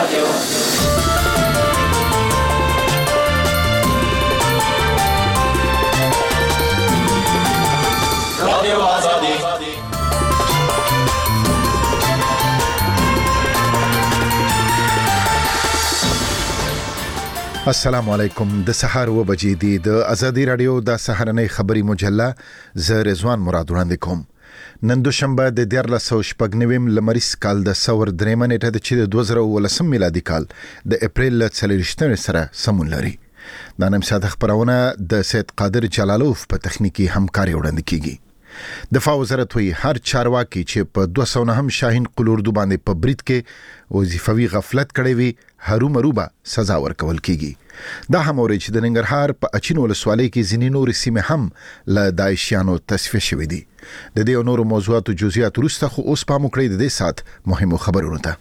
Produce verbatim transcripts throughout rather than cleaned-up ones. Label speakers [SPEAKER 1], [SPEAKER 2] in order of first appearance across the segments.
[SPEAKER 1] رادیو رادیو آزادی
[SPEAKER 2] السلام علیکم. د سحر و بجې دی د ازادي رادیو د سحرنۍ خبري مجله ز رضوان مراد وړاندې کوم. نن دوشنبه د دیارلس سوه شپږ نوي لمریز کال د ثور درېمه نیټه د چې د دوه زره ولسم میلادي کال د اپریل له څلوېښتمې سره سمون لري. دا نیم ساعت خبرونه د سید قادر جلالوف په تخنیکی همکاري وړاندې کیږي. دفاع وزارت وی هر چارواکي چې په دوه سوه نهم شاهین قلوردو باندې په برید کې وظیفوي غفلت کړی وي هرو مروبه سزا ورکول کیږي. دا هم اوري چې د ننګرهار په اچین ولسوالۍ کې ځینې نورې سیمې هم له داعشیانو تصفیه شوې دي. د دې او نورو موضوعاتو جزئیات وروسته خو اوس پام وکړئ د دې سات مهمو خبرونو ته.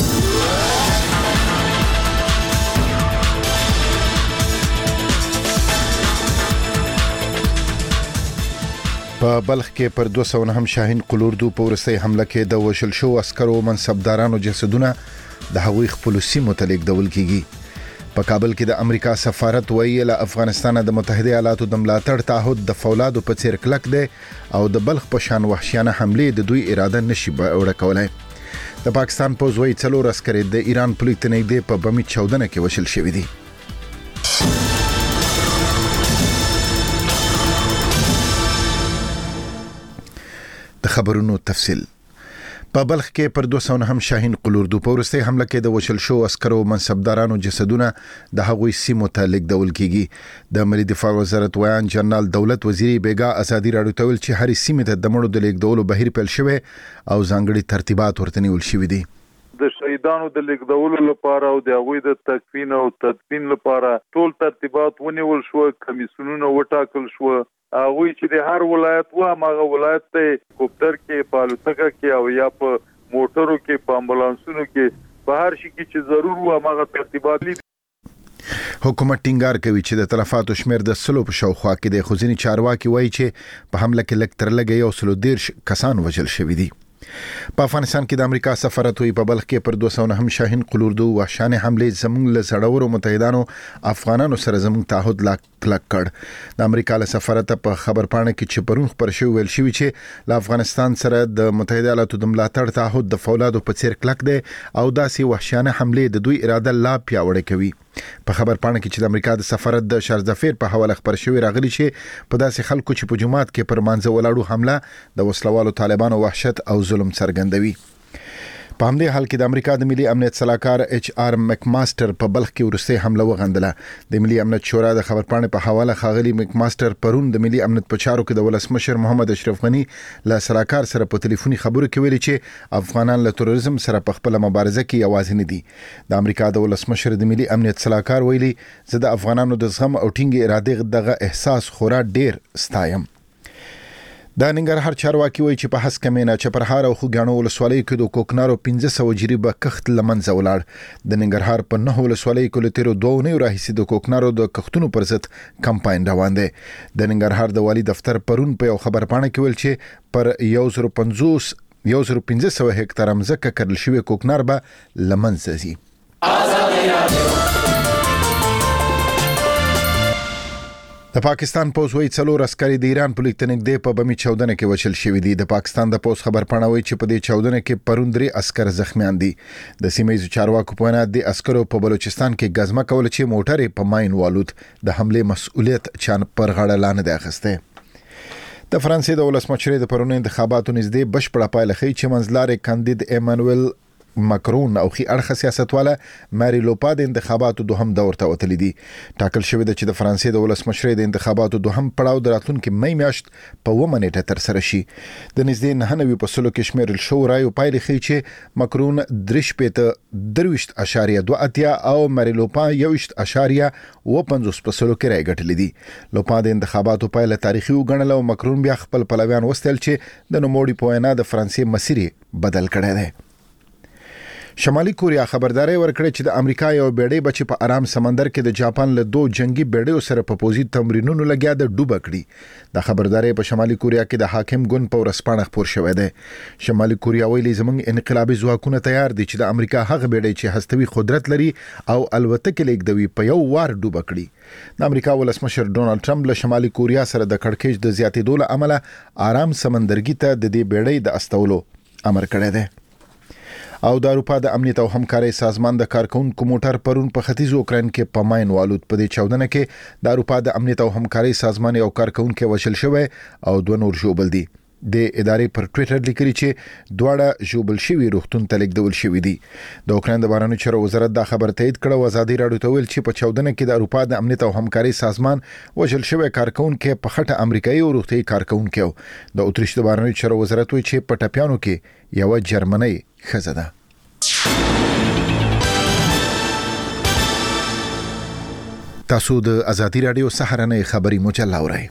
[SPEAKER 2] په بلخ کې پر دوه سوه نهم شاهین قلوردو په ورستۍ حمله کې د وشل شو عسکرو منصبدارانو جسدونه د هغوی خپل سیمو ته لیږدول کیږي. په کابل کې د امریکا سفارت وایي له افغانستان د متحده ایالاتو د ملاتړ تعهد د فولادو په څیر کلک دی او د بلخ په شان وحشیانه حملې د دوی اراده نشي وړه کولای. د پاکستان پوځ وایي څلور عسکر د ایران پولیس ته نږدې په بمي چاودنه کې وشل شوي دي. د خبرونو تفصیل. په بلخ کې پر دوه سوه نهم شاهین قلوردو په ورستۍ حمله کې د وشل شو عسکرو منصبدارانو جسدونه د هغوی سیمو ته لیږدول کیږي. د ملي دفاع وزارت ویان جنرال دولت وزیری بیگا ازادي راډیو ته ویل چې هرې سیمې ته د مړو د لیږدولو بهیر پیل شوی او ځانګړي ترتیبات ورته نیول شوي دي.
[SPEAKER 3] د شهیدانو د لیږدولو لپاره او د هغوی د تکفین او تدفین لپاره ټول ترتیبات ونیول شو، کمیسیونونه وټاکل شو. هغوی چې د هر ولایت و هغه ولایت ته کوپټر کې په الوتکه کې او یا په موټرو کې په امبولانسونو کې په هر شي کې چې ضرور و هغه ترتیبات لیدي.
[SPEAKER 2] حکومت ټینګار کوي چې د تلفاتو شمیر د سلو په شاوخوا کې د خوځنی چارواکي وایي چې په حمله کې لږ تر لږه یو سلو دیرش کسان وژل شوي دي. په افغانستان کې د امریکا سفارت وی په بلخ کې پر دوه سوه نهم شاهین قلوردو وحشانه حمله زموږ له زړورو متحدانو افغانانو سره زموږ تعهد لا کلک کړ. د امریکا له سفارت په خبر پاڼه کې چې پرون خبر شوی ویل شوی چې له افغانستان سره د متحده ایالاتو د ملاتړ تعهد د فولادو په څیر کلک دی او داسې وحشانه حمله د دوی اراده لا پیاوړې کوي. په خبر پاڼه کې چې د امریکا د سفارت د شارزفیر په حواله خبر شوی راغلی چې په داسې خلکو چې په جماعت کې پر مانځه ولاړو حمله د وسلوالو طالبانو وحشت او ظلم څرګندوي. په همدې حال کې د امریکا د ملي امنیت صلاحکار ایچ آر مکماستر په بلخ کې ورسته حمله وغندله. د ملي امنیت شورا د خبر پاڼې په حواله خاغلی مکماستر پرون د ملي امنیت په چارو کې د ولسمشر محمد اشرف غنی له صلاحکار سره په ټلیفوني خبرو کې ویلي چې افغانان له تروریزم سره په خپل مبارزه کې یوازې نه دي. د امریکا د ولسمشر د ملي امنیت صلاحکار ویلي زه د افغانانو د زغم او ټینګ اراده دغه احساس خورا ډیر ستایم. د ننګرهار چارواکي وایي چې په هسکه مینا چپرهار او خوګاڼو ولسوالۍ کې د کوکنارو پنځه سوه جریبه کښت له منځه ولاړ. د ننګرهار په نهه ولسوالۍ کې له تیرو دوه اونیو راهیسې د کوکنارو د کښتونو پر ضد کمپاین روان دی. د ننګرهار د والي دفتر پرون په یو خبر پاڼه کې ویل چې پر یو زر پنځوس یو زر پنځه سوه هکتاره مځکه کرل شوې کوکنار به له منځه ځي. ازادي رادیو. د پاکستان پوځ وایي څلور عسکر د ایران پولیس ته نږدې په بمي چاودنه کې وشل شوي دي. د پاکستان د پوځ خبر پاڼه وایي چې په دې چاودنه کې پرون درې عسکر زخمیان دي. د سیمه ییزو چارواکو په وینا د عسکرو په بلوچستان کې غزمه کوله چې موټر په ماین والود. د حمله مسؤلیت چان پر غاړه لاندې دی اخیسته. د فرانسې د ولسمشر د پرونی انتخاباتو نږدې بشپړه پایله ښیي چې منځلارې کاندید ایمانوئل ماکرون او خي اړخ سیاستواله ماري لوپا د انتخاباتو دوهم دور ته وتلی دي. ټاکل شوی د چې د فرانسې د ولسمشر د انتخاباتو دوهم پړاو د راتلونکي مې میاشت په اوومه نیټه تر سره شي. د نږدې نهه نوي په سلو کې شمیرل شو رایو پایلې ښیي چې ماکرون درې شپېته درویشت اشاریه دوه اتیا او ماري لوپا یوویشت اشاریه اووه پنځوس په سلو کې رای ګټلې دي. لوپا د انتخاباتو پایله تاریخي وګڼله او ماکرون بیا خپل پلویان وستل چې د نوموړي په وینا د فرانسې مسیر بدل کړی دی. شمالي کوریا خبرداري ورکړه چې د امریکا یو بیړۍ بچ په آرام سمندر کې د جاپان له دوه جنگي بیړیو سره په پوزي تمرینونو لګیا د ډوب کړي د خبرداري په شمالي کوریا کې د حاکم ګوند په ورسپانه خبر شوې ده شمالي کوریا ویلي زمونږ انقلابي ځواکونه تیار دي چې د امریکا هغه بیړۍ چې هستوي قدرت لري او الوتکې لیکدوي په یو وار ډوب کړي د امریکا ولسمشر ډونالد ټرمپ له شمالي کوریا سره د کړکېچ د زیاتېدو له امله آرام سمندرګي ته د دې بیړۍ د استولو امر کړی دی او د اروپا د امنیت او همکارۍ سازمان د کارکونکو موټر پرون په ختیځ اوکرين کې په ماین والود په دې چاودنه کې د اروپا د امنیت او همکارۍ سازمان یو کارکونکو وشل شوی او دوه نور ژوبل دي د ادارې پر ټوئیټر لیکلي چې دواړه ژوبل شوی روغتون ته لیږدول شوی دي د اوکرين د بهرنیو چارو وزارت دا خبر تایید کړ او ازادي راډیو ته ویل چې په چاودنه کې د اروپا د امنیت او همکارۍ سازمان وشل شوی کارکونکو په خټه امریکایي او روغتي کارکونکو د اتریش د بهرنیو چارو وزارت وایي چې په ټپیانو کې یو جرمنی ښځه ده تاسو د ازادي رادیو سهارنۍ خبري مجله اورئ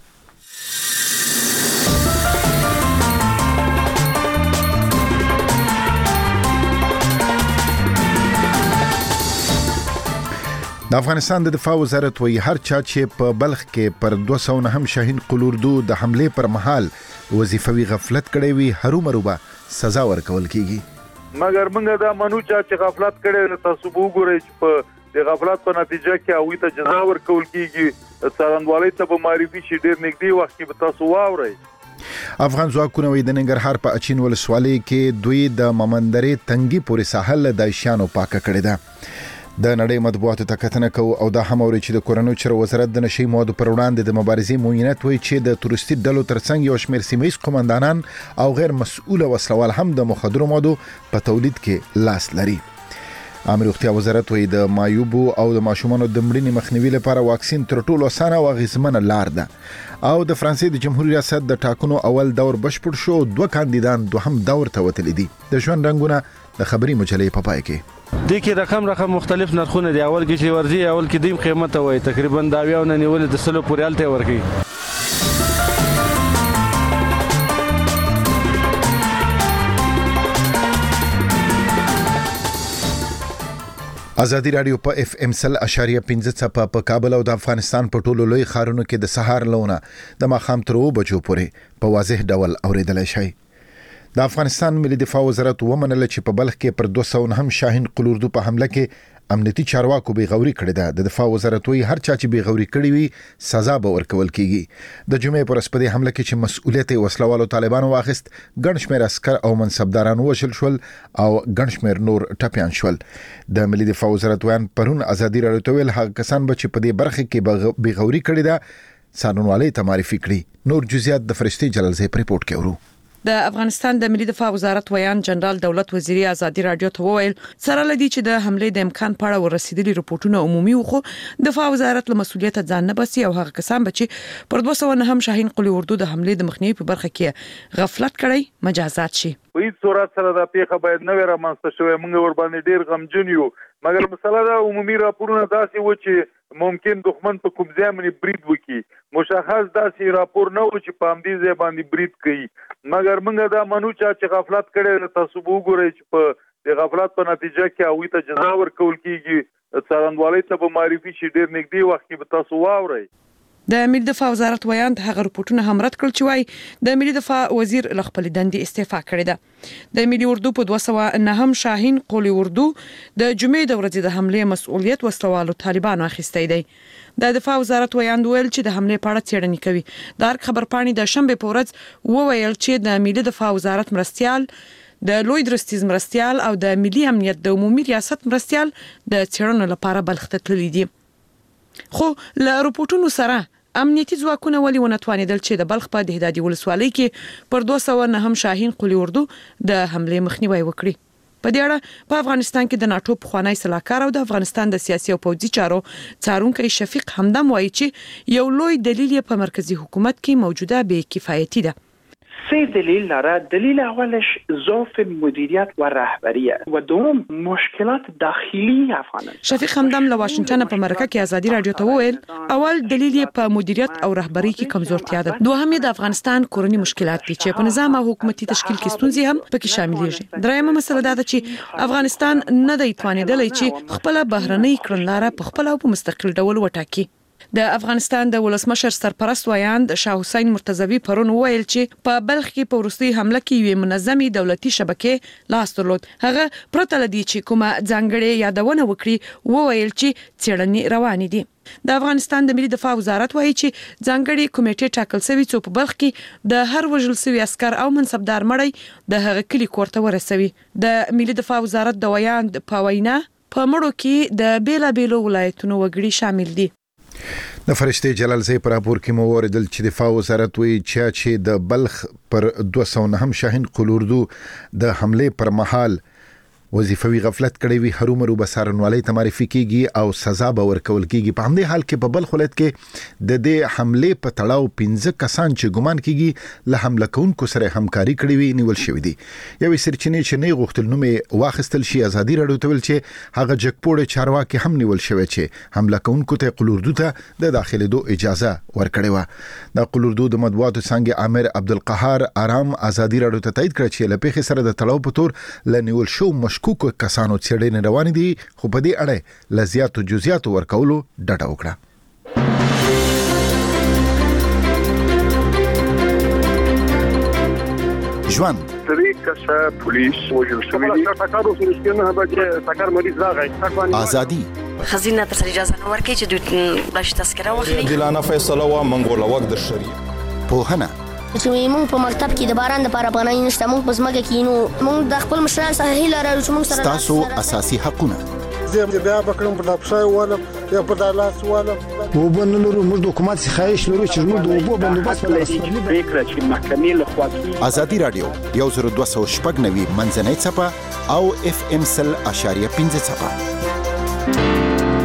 [SPEAKER 2] د افغانستان د دفاع وزارت وایي هر چا چې په بلخ کې پر دوه سوه نهم شاهین قلوردو د حمله پر مهال وظیفوي غفلت کړی وي هرومروبه سزا ورکول کیږي
[SPEAKER 3] مګر موږ دا منو چې غفلت کړي تاسو وګورئ چې په د غفلت په نتیجه کې اوی ته جزا ورکول کیږي څارنوالۍ ته به معرفي شي ډیر نږدې وخت کې به تاسو واورئ
[SPEAKER 2] افغان ځواکونه وي د ننګرهار په اچین ولسوالۍ کې دوی د ممندرې تنګي پورې ساحل د دایشانو پاکه کړې ده د نړۍ مطبوعاتو ته کتنه کو او دا هم اوري چې د کورونو چر وزارت د نشي موادو پر وړاندې د مبارزې موینت وایي چې د تورستي ډلو ترڅنګ یو شمېر سیمایي قومندانان او غیر مسؤل وسلوال هم د مخدرو موادو په تولید کې لاس لري امر روغتیا وزارت وایي د مایوبو او د ماشومانو د مړینې مخنیوي لپاره واکسین تر ټولو اسانه او غیزمنه لار ده او د فرانسې د جمهوریت ریاست د ټاکنو اول دور بشپړ شو دوه کاندیدان دوهم دور ته وتلي دي د ژوند رنگونه د خبري مجلې په پای کې
[SPEAKER 1] د کې رقم رقم مختلف نرخونه دي اول کې چې ورزي اول کې دیم قیمت وای تقریبا دا بیا نه نیول د سلو پورې الته ورکی
[SPEAKER 2] ازادي رادیو په اف ام سل اشاریه پنځه څپه په کابل او د افغانستان په ټولو لوی ښارونو کې د سهار لونه د ماخام تر اوه بجو پورې په واضح ډول اوریدل شي د افغانستان ملي دفاع وزارت ومنله چې په بلخ کې پر دوه سوه نهم شاهین قلوردو په حمله کې امنیتي چارواکو به غوري کړی ده د دفاع وزارت وی هر چا چې به غوري کړی وي سزا به ورکول کیږي د جمعې پر اسپدي حمله کې چې مسؤلیت وسلوالو طالبانو واخیست ګڼ شمېر عسكر او منصبداران وشل شول او ګڼ شمېر نور ټپيان شول د ملي دفاع وزارت ویان پرون ازادي راډیو ته ویل هغه کسان به چې په دې برخه کې به غوري کړی ده څارنوالۍ ته معرفي کړي نور جزئیات د فرشتي جلالزی په ریپورت کې ورو
[SPEAKER 4] د افغانستان د ملي دفاع وزارت ویان جنرال دولت وزیری ازادي رادیو ته وویل سره لدی چې د حمله د امکان په اړه ورسېدلي رپورټونه عمومي وخو دفاع وزارت له مسؤلیت ځان نه بسي او هغه کسان بچي پر دوه سوه نهم شاهین قلی اردو د حمله د مخنیوي په برخه کې غفلت کړي مجازات شي
[SPEAKER 3] په هیڅ صورت سره د پیښه باید نه ورمنځته شوی موږ ور باندې ډیر غمجن یو مګر مسله دا عمومي راپورونه داسې و چې ممکن دښمن په کوم ځای باندې برید وکړي مشخص داسې راپور نه و چې په همدې ځای باندې برید کوي مګر موږ دا منو چې غفلت کړي تاسو وګورئ چې په د غفلت په نتیجه کې اوی ته جزا ورکول کیږي څارنوالۍ ته به معرفي شي ډیر نږدې وخت کې به تاسو واورئ
[SPEAKER 4] د ملي دفاع وزارت ویان هغه رپورټونه هم رد کړل چې وای د ملي دفاع وزیر ل خپل دندې استعفا کړې ده د ملي اردو په دوه سوه نهم شاهین قلی اردو د جمعې د ورځې د حمله مسؤلیت وسلوالو طالبانو اخیستی دی د دفاع وزارت ویان ویل چې د حمله په اړه څېړنې کوي د خبر پاڼې د شنبه په ورځ وویل چې د ملي دفاع وزارت مرستيال د لوی درستیز مرستيال او د ملي امنیت د عمومي ریاست مرستيال د څېړنو لپاره بلخ ته تللي دي خو له رپورټونو سره امنیتي ځواکونه ولې ونتوانیدل چې د بلخ په دهدادي ولسوالۍ کې پر دوه سوه نهم شاهین قلی اردو د حمله مخنیوي وکړي په دې اړه په افغانستان کې د ناتو پخوانی سلاکار او د افغانستان د سیاسي او پوځي چارو څارونکو شفیق همدم وایي چې یو لوی دلیل په مرکزی حکومت کې موجوده بې کفایتي ده
[SPEAKER 5] سه دلیل داره. دلیل اولش ضعف مدیریت و رهبریه و دوم مشکلات داخلی افغانستان.
[SPEAKER 4] شفیق همدم له واشنگټن په مرکه کې ازادي رادیو ته وویل اول دلیل یې په مدیریت او رهبری کې کمزورتیا ده. دوهم یې د افغانستان کورنی مشکلات دي چې په نظام او حکومتي تشکیل کې ستونزې هم پکې شاملېږي. درېیمه مسله دا ده چې افغانستان نه دی توانیدلی چې خپل بهرنۍ کړنلاره په خپل او په مستقل ډول وټاکي. د افغانستان د ولسمشر سرپرست ویاند شاه حسین مرتضوی پرون وویل چې په بلخ کې په وروستي حمله کې یوې منظمې دولتي شبکې لاس درلود. هغه پرته لدی چې کومه ځانګړې یادونه وکړي وویل چې څېړنې روانې دي. د افغانستان د ملي دفاع وزارت وایي چې ځانګړي کمیټې ټاکل شوی څو په بلخ کې د هر وژل شوی عسكر او منصبدار مړی د هغه کلی کورته ورسوي. د ملي دفاع وزارت د ویاند په وینا په مړو کې د بیلا بیلو ولایتونو وګړي شامل دي.
[SPEAKER 2] د فرشته جلال زی پر راپور کې مو اوریدل چې دفاع وزارت وی چې د بلخ پر دوه سوه نه شاهین قلوردو د حمله پر مهال وظیفوي غفلت کړی وي هرومرو بسارنوالي ته معرفي کیږي او سزا به ورکول کیږي. په همدې حال کې په بلخ ولایت کې د دې حمله په تړاو پنځه کسان چې ګمان کیږي له حمله کوونکو سره همکاري کړې وي نیول شوی دي. یو سرچینې چې نه غوښتل نوم واخستل شي ازادي راډیو ته ویل چې هغه جګپوړ چارواکي هم نیول شوی چې حمله کوونکو ته قلوردو ته د داخليدو اجازه ورکړې و. د قلوردو د مطبوعاتو څنګه عامر عبدالقهار آرام ازادي راډیو ته تایید کړ چې لپاره سره د تړاو په تور لنیول شو کوکو کسانو څېړنې روانې دي خو په دې اړه لزیاتو جزئیاتو ورکولو ډډه وکړه. ژوند
[SPEAKER 6] طریقه پولیس وجل شوی دی تکارو سرسکنه به تکار مریض راغی
[SPEAKER 2] ازادي
[SPEAKER 7] خزینه تر اجازه نه ورکړي چې دوی باش تذکره واخلي.
[SPEAKER 8] دلانه فیصله وا منګول وقت در شری
[SPEAKER 2] په هنه
[SPEAKER 9] چې موږ په مکتب کې د باران لپاره افغانۍ نشته. موږ په ځمکه کې نو موږ د خپل مشران سره هیله لرو چې موږ سره
[SPEAKER 2] تاسو اساسي حقونه
[SPEAKER 6] زه بیا بکرم په دپشای والم یا په دالاس والم
[SPEAKER 10] وبنلرو موږ د حکومت څخه خواهش لرو چې موږ د اوبو بندوبست
[SPEAKER 5] ولرو. فکر چې محکمې له خوا
[SPEAKER 2] ازادي رادیو یو زر دوه سوه شپږ نوي منځنۍ څپه او اف ام سل اشاریه پنځه څپه.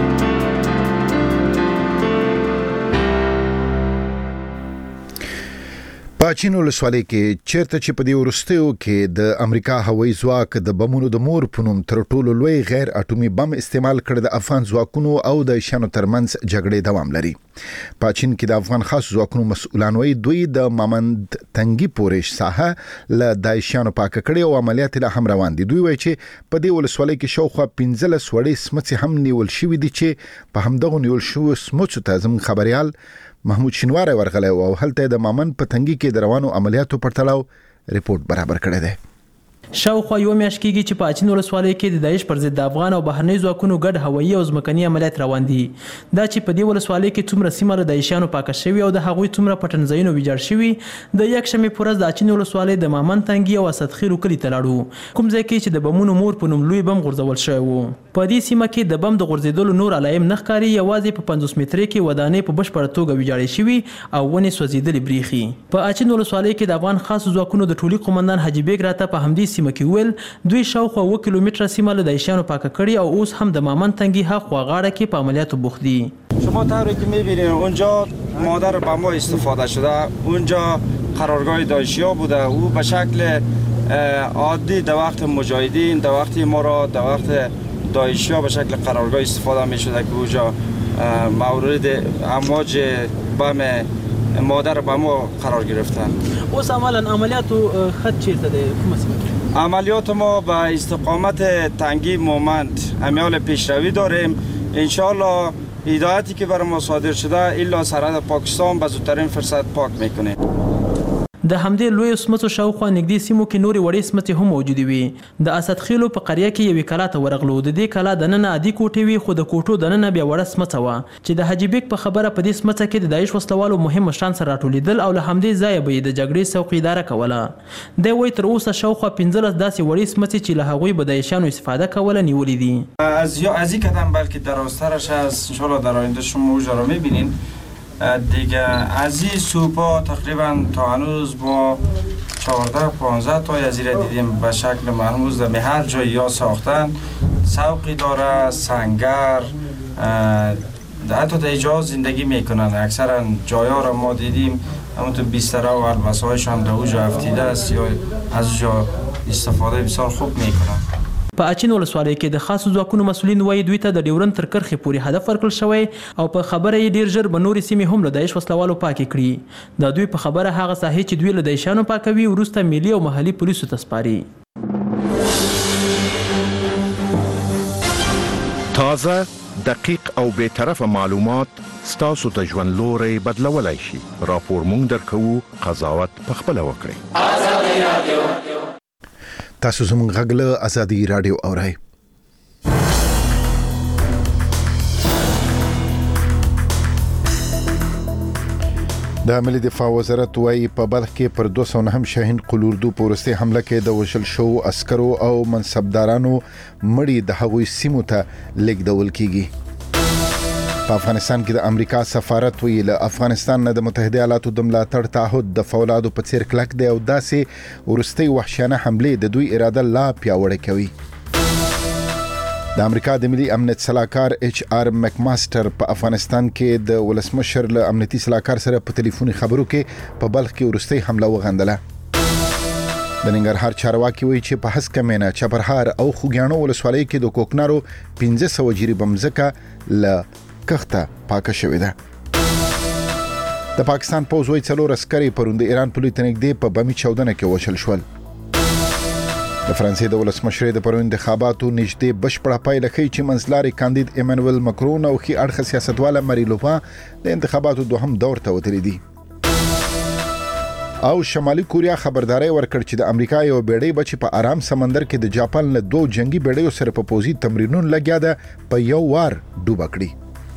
[SPEAKER 2] پاچین ولسوالۍ کې چیرته چې په دې ورستیو کې د امریکا هوایي ځواک د بمونو د مور په نوم تر ټولو لوی غیر اټومي بم استعمال کړ د افغان ځواکونو او د شانو ترمنځ جګړې دوام لري. پاچین کې د افغان خاص ځواکونو مسؤلان وایي دوی د مامند تنګي پورش ساحه له دایشانو پاک کړي او عملیات له هم روان دي. دوی وایي چې په دې ولسوالۍ کې شاوخوا پنځلس وړې سمڅې هم نیول شوې دي چې په همدغه نیول شوو سمڅو ته زموږ خبريال محمود شینواری ورغلی او هلته د مامن په تنګي کې د روانو عملیاتو پر تړاو ریپورت برابر کړی دی.
[SPEAKER 11] شاوخوا یو میاشت کېږي چې په اچین ولسوالۍ کې د داعش پر ضد د افغان او بهرنۍ ځواکونو ګډ هوایي او ځمکني عملیات روان دي. دا چې په دې ولسوالۍ کې څومره سیمه له داعشیانو پاکه شوي او د هغوی څومره پټنځایونه ویجاړ شوي. د یکشنبې په ورځ د اچین ولسوالۍ د مامن تنګي او اسدخیلو کلي ته لاړو، کوم ځای کې چې د بمونو مور په نوم لوی بم غورځول شوی و. په دې سیمه کې د بم د غورځېدلو نور علایم نه ښکاري، یوازې په پنځوس مترۍ کې ودانۍ په بشپړه توګه ویجاړې شوي او ونې سوځېدلې بریښي. په اچین ولسوالۍ کې د افغان خاصو ځواکونو د ټولي قومندان حاجي بیګ راته په همدې سیمه کې وویل دوی شاوخوا اوه کیلومتره سیمه له داعشیانو پاکه کړي او اوس هم د مامن تنګي هاخوا غاړه کې په عملیاتو بوخت دي.
[SPEAKER 12] شما طوری که می‌بینید اونجا مادر بم‌ها استفاده شده، اونجا قرارگاه داعشی‌ها بوده. او به شکل عادی در وقت مجاهدین، در وقت ما را در وقت داعشی‌ها به شکل قرارگاه استفاده می‌شده که اونجا مورد امواج بم مادر بم‌ها قرار گرفتن.
[SPEAKER 11] اوس عملاً عملیاتو خط چیرته ده؟ کومه سیمه؟
[SPEAKER 12] عملیات ما به استقامت تنگی مومند امیال پیشروی داریم. انشاءالله هدایتی که برای ما صادر شده الا سرحد پاکستان به زودترین فرصت پاک میکنیم.
[SPEAKER 11] د همدې لوی سمڅو شاوخوا نږدې سیمو کې نورې وړې سمڅې هم موجودې وي. د اسدخیلو په قریه کې یوې کلا ته ورغلو. د دې کلا دننه عادي کوټې وي، خو د کوټو دننه بیا وړه سمڅه وه چې د حاجي بیګ په خبره په دې سمڅه کې د داعش وسلوالو مهم مشران سره راټولېدل او له همدې ځایه به یې د جګړې څوکۍ اداره کوله. دی وایي تر اوسه شاوخوا پنځلس داسې وړې سمڅې چې له هغوی به داعشیانو استفاده کوله نیولې دي.
[SPEAKER 12] از از این قدم بلکه درازترش هست. انشاءالله در آینده شما اوجا را می‌بینین. دیگه از این سوپا تقریبا تا هنوز با چهارده پانزده تا یزیره دیدیم به شکل مرموز در هر جای یا ساختن. سوقی داره، سنگر، حتی در اینجا زندگی میکنن. اکثرا جایا را ما دیدیم همونطور بیستره و البسه هایشان در اوجا افتیده است یا از اوجا استفاده بسیار خوب میکنن.
[SPEAKER 11] په اچین ولسوالۍ کې د خاصو ځواکونو مسؤلین وایي دوی ته د ډیورند تر کرښې پورې هدف ورکړل شوی او په خبره یې ډیر ژر به نورې سیمې هم له داعش وسلوالو پاکې کړي. د دوی په خبره هغه ساحې چې دوی له داعشانو پاکوي وروسته ملي او محلي پولیسو ته سپاري.
[SPEAKER 13] تازه، دقیق او بی‌طرفه معلومات ستاسو ته ژوند لوری بدلولی شي. راپور مونږ درکوو، قضاوت پخپله وکړئ. ازادي رادیو
[SPEAKER 2] تاسو زموږ غږ له ازادي رادیو اورئ. د ملي دفاع وزارت وايي په بلخ کې پر دوه سوه نهم شاهین قل اردو په وروستي حمله کې د وژل شوو عسکرو او منصبدارانو مړي د هغوی سیمو ته لیږدول کیږي. په افغانستان کې د امریکا سفارت ویل له افغانستان نه د متحده ایالاتو د ملاتړ تعهد د فولادو په څیر کلک دی او داسې ورستۍ وحشیانه حملې د دوی اراده لا پیاوړې کوي. د امریکا د ملي امنیت صلاحکار ایچ آر مک ماستر په افغانستان کې د ولسمشر له امنیتي صلاحکار سره په ټلیفوني خبرو کې په بلخ کې ورستۍ حمله وغندله. د ننګرهار چارواکي وایي چې په هسکه مینه، چپرهار او خوږیاڼو ولسوالۍ کې د کوکنارو پنځه سوه جریب مځکه له کخته پاکه شوې ده. د پاکستان پوځ وایي څلور عسکري پرون د ایران په لور نږدې په بمي چاودنه کې وشل شول. د فرانسې د ولسمشر د پرون انتخاباتو نږدې بشپړه پایله ښیي چې منځلاري کاندید ایمانویل مکرون او ښي اړخه سیاستواله مری لوپا د انتخاباتو دوهم دور ته وتلي دي. او شمالي کوریا خبرداري ورکړ چې د امریکا یو بیړۍ به چې په آرام سمندر کې د جاپان له دوه جنگي بیړیو سره په پوزي تمرینونو لګیا ده په یو وار ډوبه کړي.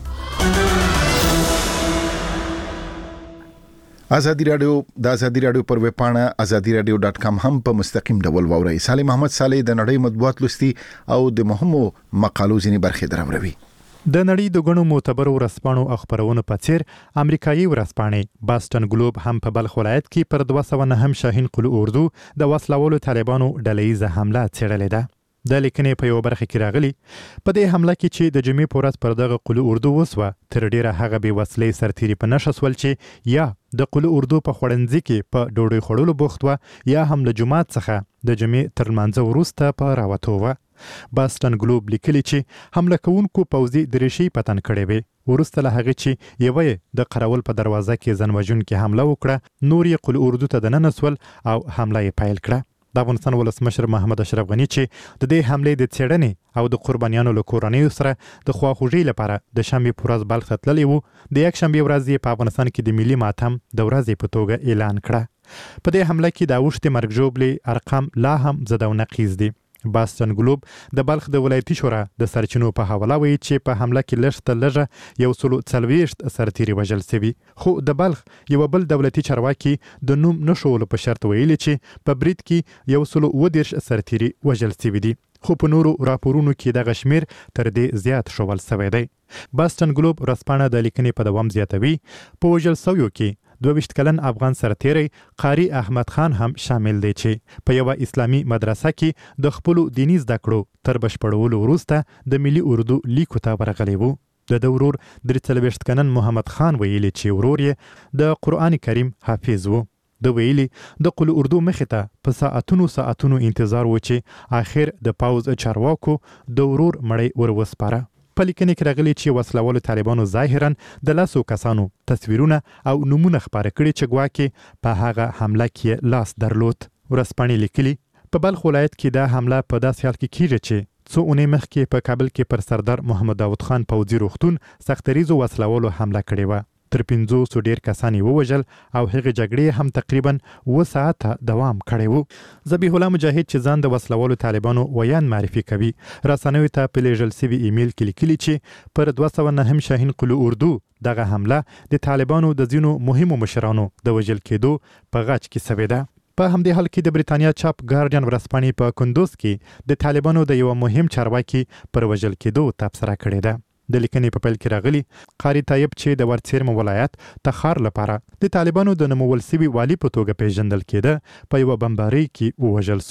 [SPEAKER 2] ازادي رادیو د ازادي رادیو پر ویب پاڼه ازادي رادیو ډاټ کام هم په مستقیم ډول واورئ. صالح محمد صالح د نړۍ مطبوعات لوستي او د مهمو مقالو ځینې برخې دراوړي.
[SPEAKER 14] د نړۍ د غنو معتبرو ورځپاڼو او خبرونو په څیر امریکایي ورځپاڼې باستن ګلوب هم په بلخ ولایت کې پر دوه سوه نهم شاهین قل اردو د وسلوالو طالبانو ډلهیزه حمله څېړلې ده. د لیکنې په یو برخه کې راغلي په دې حمله کې چې د جمعې په ورځ پر دغه قل اردو وسوه تر ډیره هغه بې وسلې سرتیري په نښه سول چې یا د قل اردو په خوړنځي کې په ډوډۍ خوړلو بوخت وه یا هم له جومات څخه د جمعې تر لمانځه وروسته په راوتو وه. باستن ګلوب لیکلي چې حمله کوونکو پوځي دریشۍ په تن کړې وې. وروسته له هغې چې یوه یې د قراول په دروازه کې ځان وژونکې حمله وکړه، نور یې قل اردو ته دننه سول او حمله یې پیل کړه. د افغانستان ولسمشر محمد اشرف غني چې د دې حملې د څېړنې او د قربانیانو له کورنیو سره د خواخوږۍ لپاره د شنبې په ورځ بلخ ته تللی و، د یک شنبې ورځ یې په افغانستان کې د ملي ماتم د ورځې په توګه اعلان کړه. په دې حمله کې د اوښتې مرګ ژوبلې ارقام لا هم زده او نقیض دي. باستن ګلوب د بلخ د ولایتي شورا د سرچینو په حواله وایي چې په حمله کې لږ تر لږه یو سلو څلوېښت سرتیري وژل سوي، خو د بلخ یو بل دولتي چارواکي د نوم نه ښوولو په شرط ویلي چې په برید کې یو سلو اووه دېرش سرتیري وژل سوي دي، خو په نورو راپورونو کې دغه شمیر تر دې زیات ښوول سوی دی. باستن ګلوب ورځپاڼه د لیکنې په دوام زیاتوي په وژل سویو کې دوه ویشت کلن افغان سرتیری قاری احمد خان هم شامل دی چې په یوه اسلامي مدرسه کې د خپلو دیني زده کړو تر بشپړولو وروسته د ملي اردو لیکو ته ورغلی و. د ده ورور درې څلوېښت کلن محمد خان ویلي چې ورور یې د قرآن کریم حافظ و. د ویلي د قل اردو مخې ته په ساعتونو ساعتونو انتظار و چې آخر د پوځ چارواکو د ورور مړی ور وسپاره. په لیکنې کې راغلي چې وسلوالو طالبانو ظاهرا د لسو کسانو تصویرونه او نومونه خپاره کړي چې ګواکې په هغه حمله کې لاس درلود. ورځپاڼې لیکلي په بلخ ولایت کې دا حمله په داسې حال کې کیږي چې څو اونۍ مخکې په کابل کې پر سردار محمد داود خان پوځي روغتون سختریزو وسلوالو حمله کړې وه. تر پنځوسو ډیر کسان یې ووژل او هغې جګړې هم تقریبا اوه ساعته دوام کړی و. ذبیح الله مجاهد چې ځان د وسلوالو طالبانو ویان معرفي کوي رسنیو ته په لیږل سوي ایمیل کې لیکلي چې پر دوه سوه نهم شاهین قل اردو دغه حمله د طالبانو د ځینو مهمو مشرانو د وژل کېدو په غچ کې سوې ده. په همدې حال کې د بریتانیا چاپ ګارډین ورځپاڼې په کندوز کې د طالبانو د یو مهم چارواکي پر وژل کېدو تبصره کړې ده. د لیکنې په پیل کې راغلي قاری طیب چې د ورڅیرم ولایت تخار لپاره د طالبانو د نومول سوي والي په توګه پیژندل کېده په یوه بمبارۍ کې ووژل سو.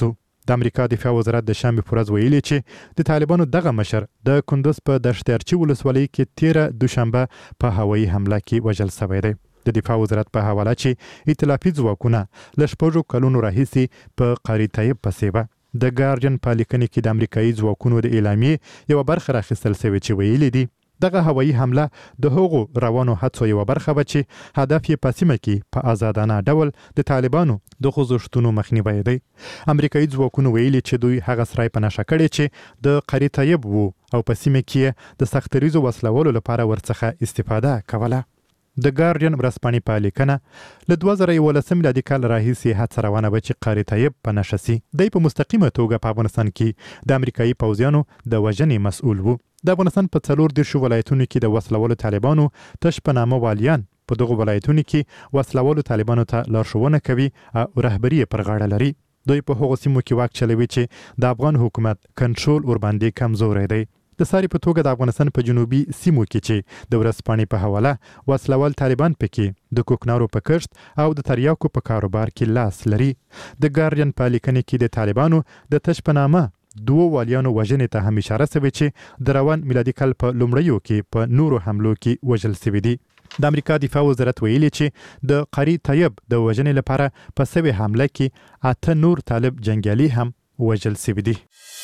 [SPEAKER 14] د امریکا دفاع وزارت د شنبه په ورځ ویلي چې د طالبانو دغه مشر د کندوز په دشترچی ولسوالۍ کې تیره دوشنبه په هوایي حمله کې وژل شوی دی. د دفاع وزارت په حواله چې ائتلافي ځواکونه له شپږو کلونو راهیسې په قاری طیب پسې وه. د ګارډین په لیکنې کې د امریکایي ځواکونو د اعلامیې یوه برخه راخیستل شوې چې ویلي دي دغه هوایي حمله د هغو روانو هڅو یوه برخه وه چې هدف یې په سیمه کې په آزادانه ډول د طالبانو د خوځښتونو مخنیوی دی. امریکایي ځواکونو ویلي چې دوی هغه سرای په نښه کړی چې د قاری طیب وو او په سیمه کې د سختریزو وسلولو لپاره ورڅخه استفاده کوله. د ګارډین ورځپاڼې په لیکنه له دوه زره یولسم میلادي کال راهیسې هڅه روانه وه چې قاری طیب په نښه سي. دی په مستقیمه توګه په افغانستان کې د امریکایي پوځیانو د وژنې مسؤل وو. د افغانستان په څلور دېرشو ولایتونو کې د وسلولو طالبانو تش په نامه والیان په دغو ولایتونو کې وسلولو طالبانو ته لارښوونه کوي او رهبري یې پر غاړه لري. دوی په هغو سیمو کې واک چلوي چې د افغان حکومت کنټرول ورباندې کمزوری دی. د ساري په توګه د افغانستان په جنوبي سیمو کې چې د ورځپاڼې په حواله وسلوال طالبان پکې د کوکنارو په کښت او د تریاکو په کاروبار کې لاس لري. د ګارډین په لیکنې کې د طالبانو د تش په نامه دوو والیانو وژنې ته هم اشاره شوې چې د روان میلادي کال په لومړیو کې په نورو حملو کې وژل شوي دي. د امریکا دفاع وزارت ویلي چې د قاری طیب د وژنې لپاره په سوې حمله کې اته نور طالب جنګیالي هم وژل شوي دي.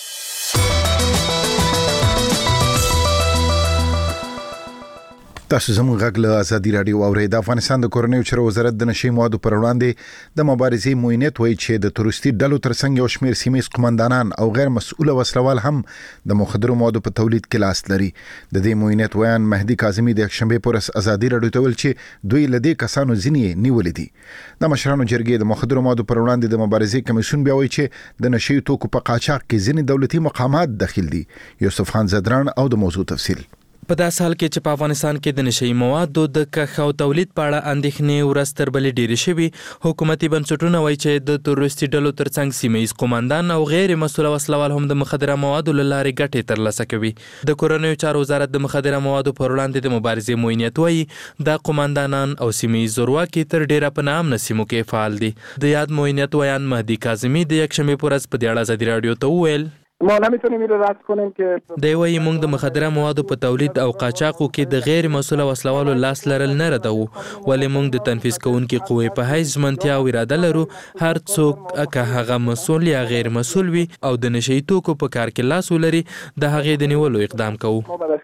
[SPEAKER 2] تاسو زموږ غږ له ازادي راډیو اورئ. د افغانستان د کورنیو چارو وزارت د نشي موادو پر وړاندې د مبارزې موینت وایي چې د تروریستي ډلو ترڅنګ یو شمېر سیمه‌ییز قومندانان او غیر مسؤله وسلوال هم د مخدرو موادو په تولید کې لاس لري. د دې موینت ویان مهدي کاظمي د یکشنبه پر ورځ ازادي راډیو ته ویل چې دوی له دې کسانو ځینې نیولې دي. د مشرانو جرګې د مخدرو موادو پر وړاندې د مبارزې کمیسیون بیا وایي چې د نشي توکو په قاچاق کې ځینې دولتي مقامات دخیل دي. یوسف خان زدران او د موضوع تفصیل.
[SPEAKER 15] په داسې حال کې چې په افغانستان کې د نشئی موادو د کښت او تولید په اړه اندېښنې ورځ تر بلې ډېرې شوي. حکومتي بنسټونه وایي چې د تروریستي ډلو ترڅنګ سیمه‌ییز قومندان او غیر مسؤله وسلوال هم د مخدره موادو له لارې ګټې ترلاسه کوي. د کورنیو چارو وزارت د مخدره موادو پر وړاندې د مبارزې موینیت وایي دا قومندانان او سیمه‌ییز زورواکي تر ډېره په ناامنه سیمو کې فعال دي. د یاد موینیت ویان مهدي کاظمي د یکشنبې په ورځ په دې اړه ازادي راډیو ته وویل
[SPEAKER 16] ما نمیتونیم این رو رد کنیم که
[SPEAKER 15] دی وایي موږ د مخدره موادو په تولید او قاچاقو کې د غیر مسؤله وسلوالو لاس لرل نه ردوو، ولې موږ د تنفیذ کوونکي قوې په حیث ژمنتیا او اراده لرو. هر څوک که هغه مسؤل یا غیر مسؤل وي او د نشئی توکو په کار کې لاس ولري د هغې د نیولو اقدام کوو.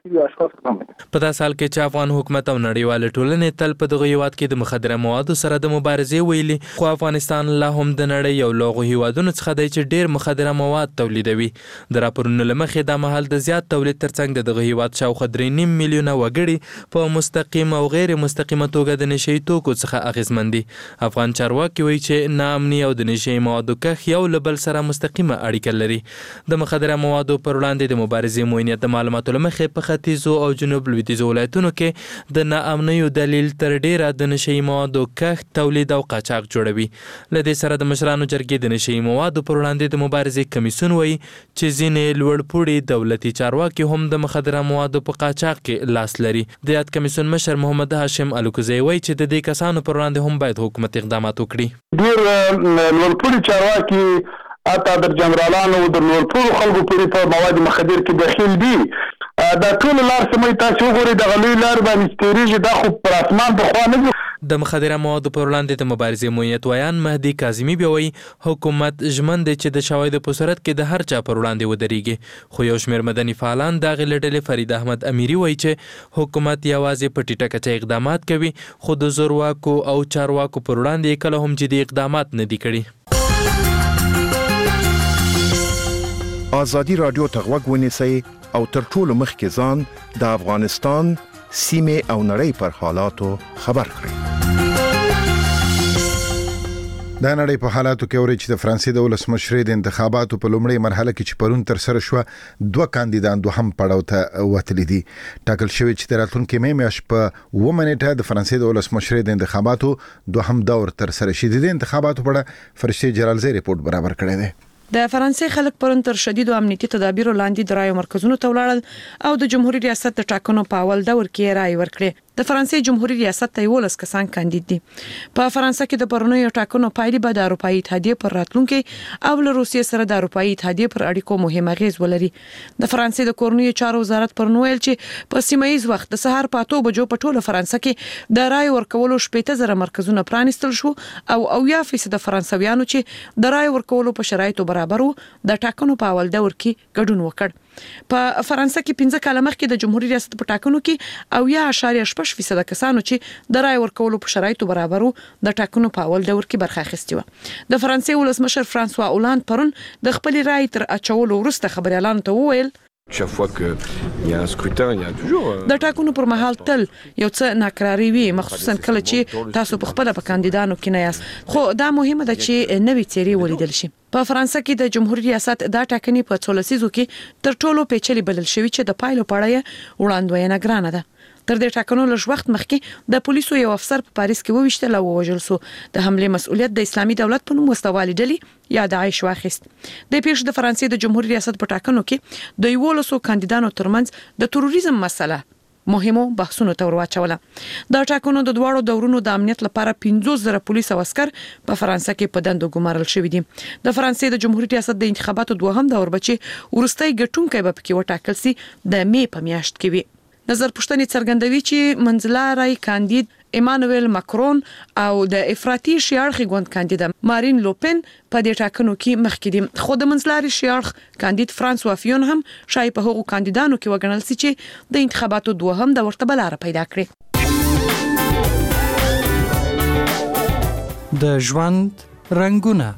[SPEAKER 15] په داسې حال کې چې افغان حکومت او نړیواله ټولنې تل په دغه هیواد کې د مخدره موادو سره د مبارزې ویلي، خو افغانستان لا هم د نړۍ یو له هغو هیوادونو څخه دی چې ډېر مخدره مواد تولیدوي. د راپورونو له مخې دا مهال د زیات تولید ترڅنګ د دغه هیواد شاوخوا درې نیم میلیونه وګړي په مستقیم او غیر مستقیمه توګه د نشئی توکو څخه اغېزمن دي. افغان چارواکي وایي چې ناامني او د نشئی موادو کښت یو له بل سره مستقیمه اړیکه لري. د مخدره موادو پر وړاندې د مبارزې موینیت د معلوماتو له مخې په ختیځو او جنوب لویدیځو ولایتونو کې د ناامنیو دلیل تر ډیره د نشئی موادو کښت، تولید او قاچاق جوړوي. له دې سره د مشرانو جرګې د نشئی موادو پر وړاندې د مبارزې کمیسیون وایي چې ځینې لوړپوړي دولتي چارواکي هم د مخدره موادو په قاچاق کې لاس لري. د یاد کمیسیون مشر محمد هاشم الوکزی وایي چې د دې کسانو پر وړاندې هم باید حکومت اقدامات وکړي.
[SPEAKER 16] ډېر لوړپوړي چارواکي حتی د جنرالانو د لوړپوړو خلکو پورې په مواد مخدر کې داخل دي. دا ټول لار سمې تاسو وګورئ د غلوی لار باندې تیریږي، دا خو پر اسمان په خوا نه.
[SPEAKER 15] د مخدره موادو پر وړاندې د مبارزې موینیت ویان مهدي کاظمي بیا وایي حکومت ژمن دی چې د شواهدو په صورت کې د هر چا پر وړاندې ودرېږي. خو یو شمېر مدني فعالان د هغې له ډلې فرید احمد امیري وایي چې حکومت یوازې په ټیټه کچه اقدامات کوي، خو د زورواکو او چارواکو پر وړاندې یې کله هم جدي اقدامات نه دي کړي.
[SPEAKER 13] ازادي راډیو ته غوږ ونیسئ او تر ټولو مخکې ځان د افغانستان سیمې او نړۍ پر حالاتو خبر کړئ.
[SPEAKER 2] د نړۍ په حالاتو کې اوري چې د فرانسې د ولسمشرۍ د انتخاباتو په لومړۍ مرحله کې چې پرون تر سره شو، دوه کاندیدان دوهم پړاو ته وتلي دي. ټاکل شوی چې د راتلونکي مې میاشت په اووه نیټه د فرانسې د ولسمشرۍ د انتخاباتو دوهم دور تر سره شي. د انتخاباتو په اړه فرشته جلالزی ریپورت برابر کړی دی.
[SPEAKER 4] د فرانسې خلک پرون تر شدیدو امنیتي تدابیرو لاندې د رایو مرکزونو ته ولاړل او د جمهوریت ریاست د ټاکنو په اول دور کې رای ورکړي. د فرانسې جمهوریت ریاست ته یولس کسان کاندید دي. په فرانسه کې د پرونیو ټاکنو پایلې به د اروپאי اتحادیه پر راتلونکي او له روسیې سره د اروپאי اتحادیه پر اړیکو مهم اغیز ولري. د فرانسې د کورنیو چارو وزارت پرون ویل چې په سیمه ییز وخت د سهار په اته بجو په ټوله فرانسه کې د رای ورکولو شپږ زره مرکزونه پرانیستل شو او اویا فیصد فرانسویانو چې د رای ورکولو په شرایطو برابر وو د ټاکنو په اول دور کې ګډون وکړ. په فرانسه کې پنځه کاله مخکې د جمهوریت ریاست په ټاکنو کې اویا اشاریه شپږ فیصد کسانو چې د رای ورکولو په شرایطو برابر وو د ټاکنو په اول دور کې برخه اخیستې و. د فرانسې ولسمشر فرانسوا اولاند پرون د خپل رای تر اچولو وروسته خبريالانو ته وویل
[SPEAKER 17] chaque fois que il y a un scrutin il y a toujours
[SPEAKER 4] د ټاکنو پر مهال تل یو څه ناکراری وي مخصوصا کله چې تاسو په خپل په کاندیدانو کې نه یاست خو دا مهمه ده چې نوې څېرې ولیدل شي. په فرانسه کې د جمهوریت ریاست دا ټاکنې په څولسیزو کې تر ټولو پیچلې بلل شوی چې د پایلو په اړه وړاندوینه ګرانه ده. تر دې ټاکنو لږ وخت مخکې د پولیسو یو افسر په پاریس کې وویشتل او وژل شو. د حمله مسؤلیت د اسلامي دولت په نوم وسوالي ډلې یا د عایش واخیست. د پیښ د فرانسې د جمهوریت ریاست په ټاکنو کې د یولسو کاندیدانو ترمنځ د تروریزم مسله مهمو بحثونو ته ورواچوله. د ټاکنو د دواړو دورونو د امنیت لپاره پنځوس زره پولیس او عسكر په فرانسه کې په دندو ګمارل شوی دي. د فرانسې د جمهوریت ریاست د انتخاباتو دوهم دور بچي ورستۍ ګټونکي به پکې وټاکل سي د می په میاشت کې وي. نظر پوښتنې څرګندوي چې منځلاري کاندید ایمانوئل ماکرون او د افراطي شیاړخي ګوند کاندید مارین لوپن په دې ټاکنو کې مخکې دي. خو د منځلاري شیاړخ کاندید فرانسوا فیون هم شای په هغو کاندیدانو کې وګڼل سي چې د انتخاباتو دوهم د ورته بلاره پیدا کړي.
[SPEAKER 18] د ژوند رنگونه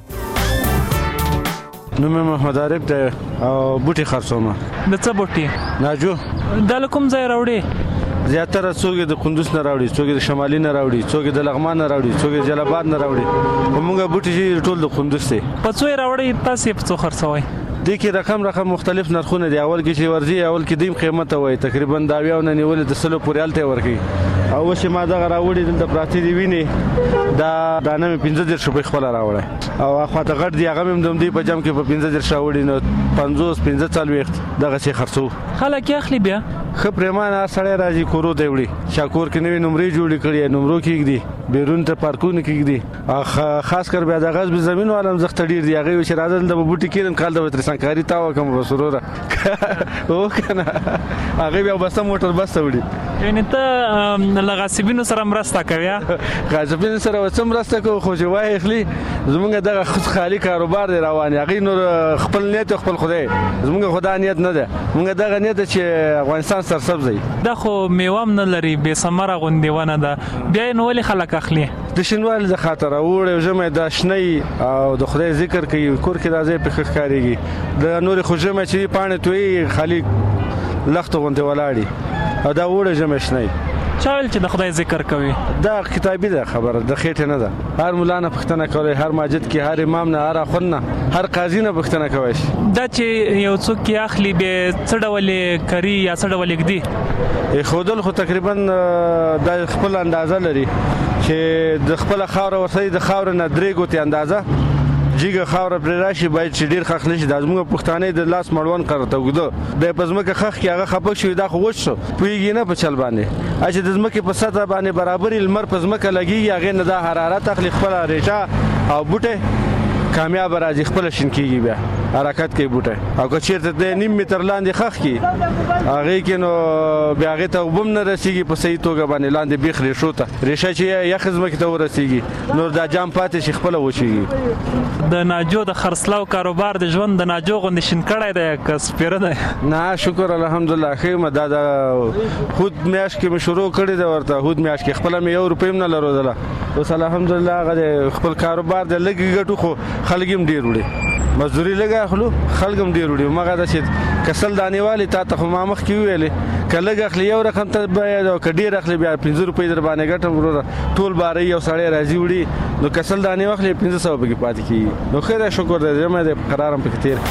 [SPEAKER 1] نوم محمد عارف د بوټي خرڅومه.
[SPEAKER 19] د څه بوټي؟
[SPEAKER 1] ناجو.
[SPEAKER 19] د کوم ځای راوړي؟
[SPEAKER 1] زیاتره څوک د قندوز نه راوړي، څوک د شمالي نه راوړي، څوک د لغمان نه راوړي، څوک د جلال نه راوړي. موږ بوټي چې ټول د قندوز دي.
[SPEAKER 19] په څو راوړي تاسو په څو خرڅوي؟
[SPEAKER 1] د کې رقم رقم مختلف نرخونه دي. اول کې چې ورځي اول کې دیم قیمت وای تقریبا دا ویاو نه نیول د سلو پورې الته ورکی او چې ما دا راوړي دلته پراتی دی ویني دا دانه پنځه در شپې خپل راوړی او اخو ته غټ دی هغه هم دوم دی په جام کې په پنځه در شاوړي نو پنځوس پنځه چال وخت دغه شي خرڅو
[SPEAKER 19] خلک اخلي بیا
[SPEAKER 1] خ پرمان سړی راځي کورو دی وړي شاکور کې نوې نمرې جوړې کړې نمرو کې دی بیرون ته پارکونه کې دی اخ خاص کر بیا د غاز به زمين ولم زخت ډیر دی هغه چې راځل د بوټي کېدم کال د وترسنکاری تا وکم وسروره او کنه هغه بیا بس موټر بس وړي
[SPEAKER 19] یعنی ته لغاسبینو سره مرسته کوي
[SPEAKER 1] غاسبینو سره وسم مرسته کوي خو جوای اخلي زمونږ دغه خود خالی کاروبار دی روان هغه نور خپل نیت خپل خدای زمونږ خدای نیت نه ده مونږ دغه نیت چې افغانستان سرسبزي
[SPEAKER 19] دا خو میوام نه لري به سمره غوندیونه ده بیا نو ولې خلک اخلي
[SPEAKER 1] د شینوال د خاطر اوړ جمع د شنی او د خدای ذکر کوي کور کې راځي په ښکاریږي د نور خو جمع چې پانه توي خالی لخت غونډه ولاړی او دا وړه جمع شنی
[SPEAKER 19] چاول چې د خدای ذکر کوي
[SPEAKER 1] دا کتابي ده خبره د خېټه نه ده هر مولانا پښتنه کوي هر ماجد کې هر امام نه هر اخون نه هر قاضي نه پښتنه کوي
[SPEAKER 19] دا چې یو څوک کې اخلي به څډولې کری یا څډولې کدي
[SPEAKER 1] خودل خو تقریبا د خپل اندازه لري چې د خپل خاور ورسې د خاور نه درې ګوتې اندازه جیګه خاور پر راشي باید چې ډیر خخ نشي د ازموږ پښتانه د لاس مړون کرته وګدو د پزمکه خخ کې هغه خپک شوی دا خو وښ شو پویږي نه په چل باندې اچې د زمکه په سطح باندې برابر المر پزمکه لګي هغه نه د حرارت تخلیق خپل ریشا او بوټه کامیاب راځي خپل شین کیږي بیا حرکت کوي بوټه او که چیرته د نیم متر لاندې خخ کی هغه کې نو بیا هغه ته وبم نه رسیږي په صحیح توګه باندې لاندې بیخ ریشو ته ریشه چې یا خدمت ته ورسیږي نور دا جام پاتې شي خپل وشيږي
[SPEAKER 19] د ناجو د خرڅلاو کاروبار د ژوند د ناجو غوند شین کړای دی کس پیر دی
[SPEAKER 1] نه شکر الحمدلله خیمه دا د خود میاش کې مشروع کړی دا ورته خود میاش کې خپل مې یو روپیم نه لرودله اوس الحمدلله هغه خپل کاروبار د لګي ګټو خو خلګم ډیر وړي مزدوري لګا خلو خلګم ډیر وړي مګه د چې کسل دانیوالي تا ته ما مخ کې ویلې کله غخلی یو رقم ته بیا د ډیر اخلي بیا پنځه روپۍ در باندې ګټم وروره ټول باري یو سړی راځي وړي نو کسل دانی واخلي پنځه سوه پکې پاتې کیږي نو خیر شکر دې زما د قرارم پکې تیر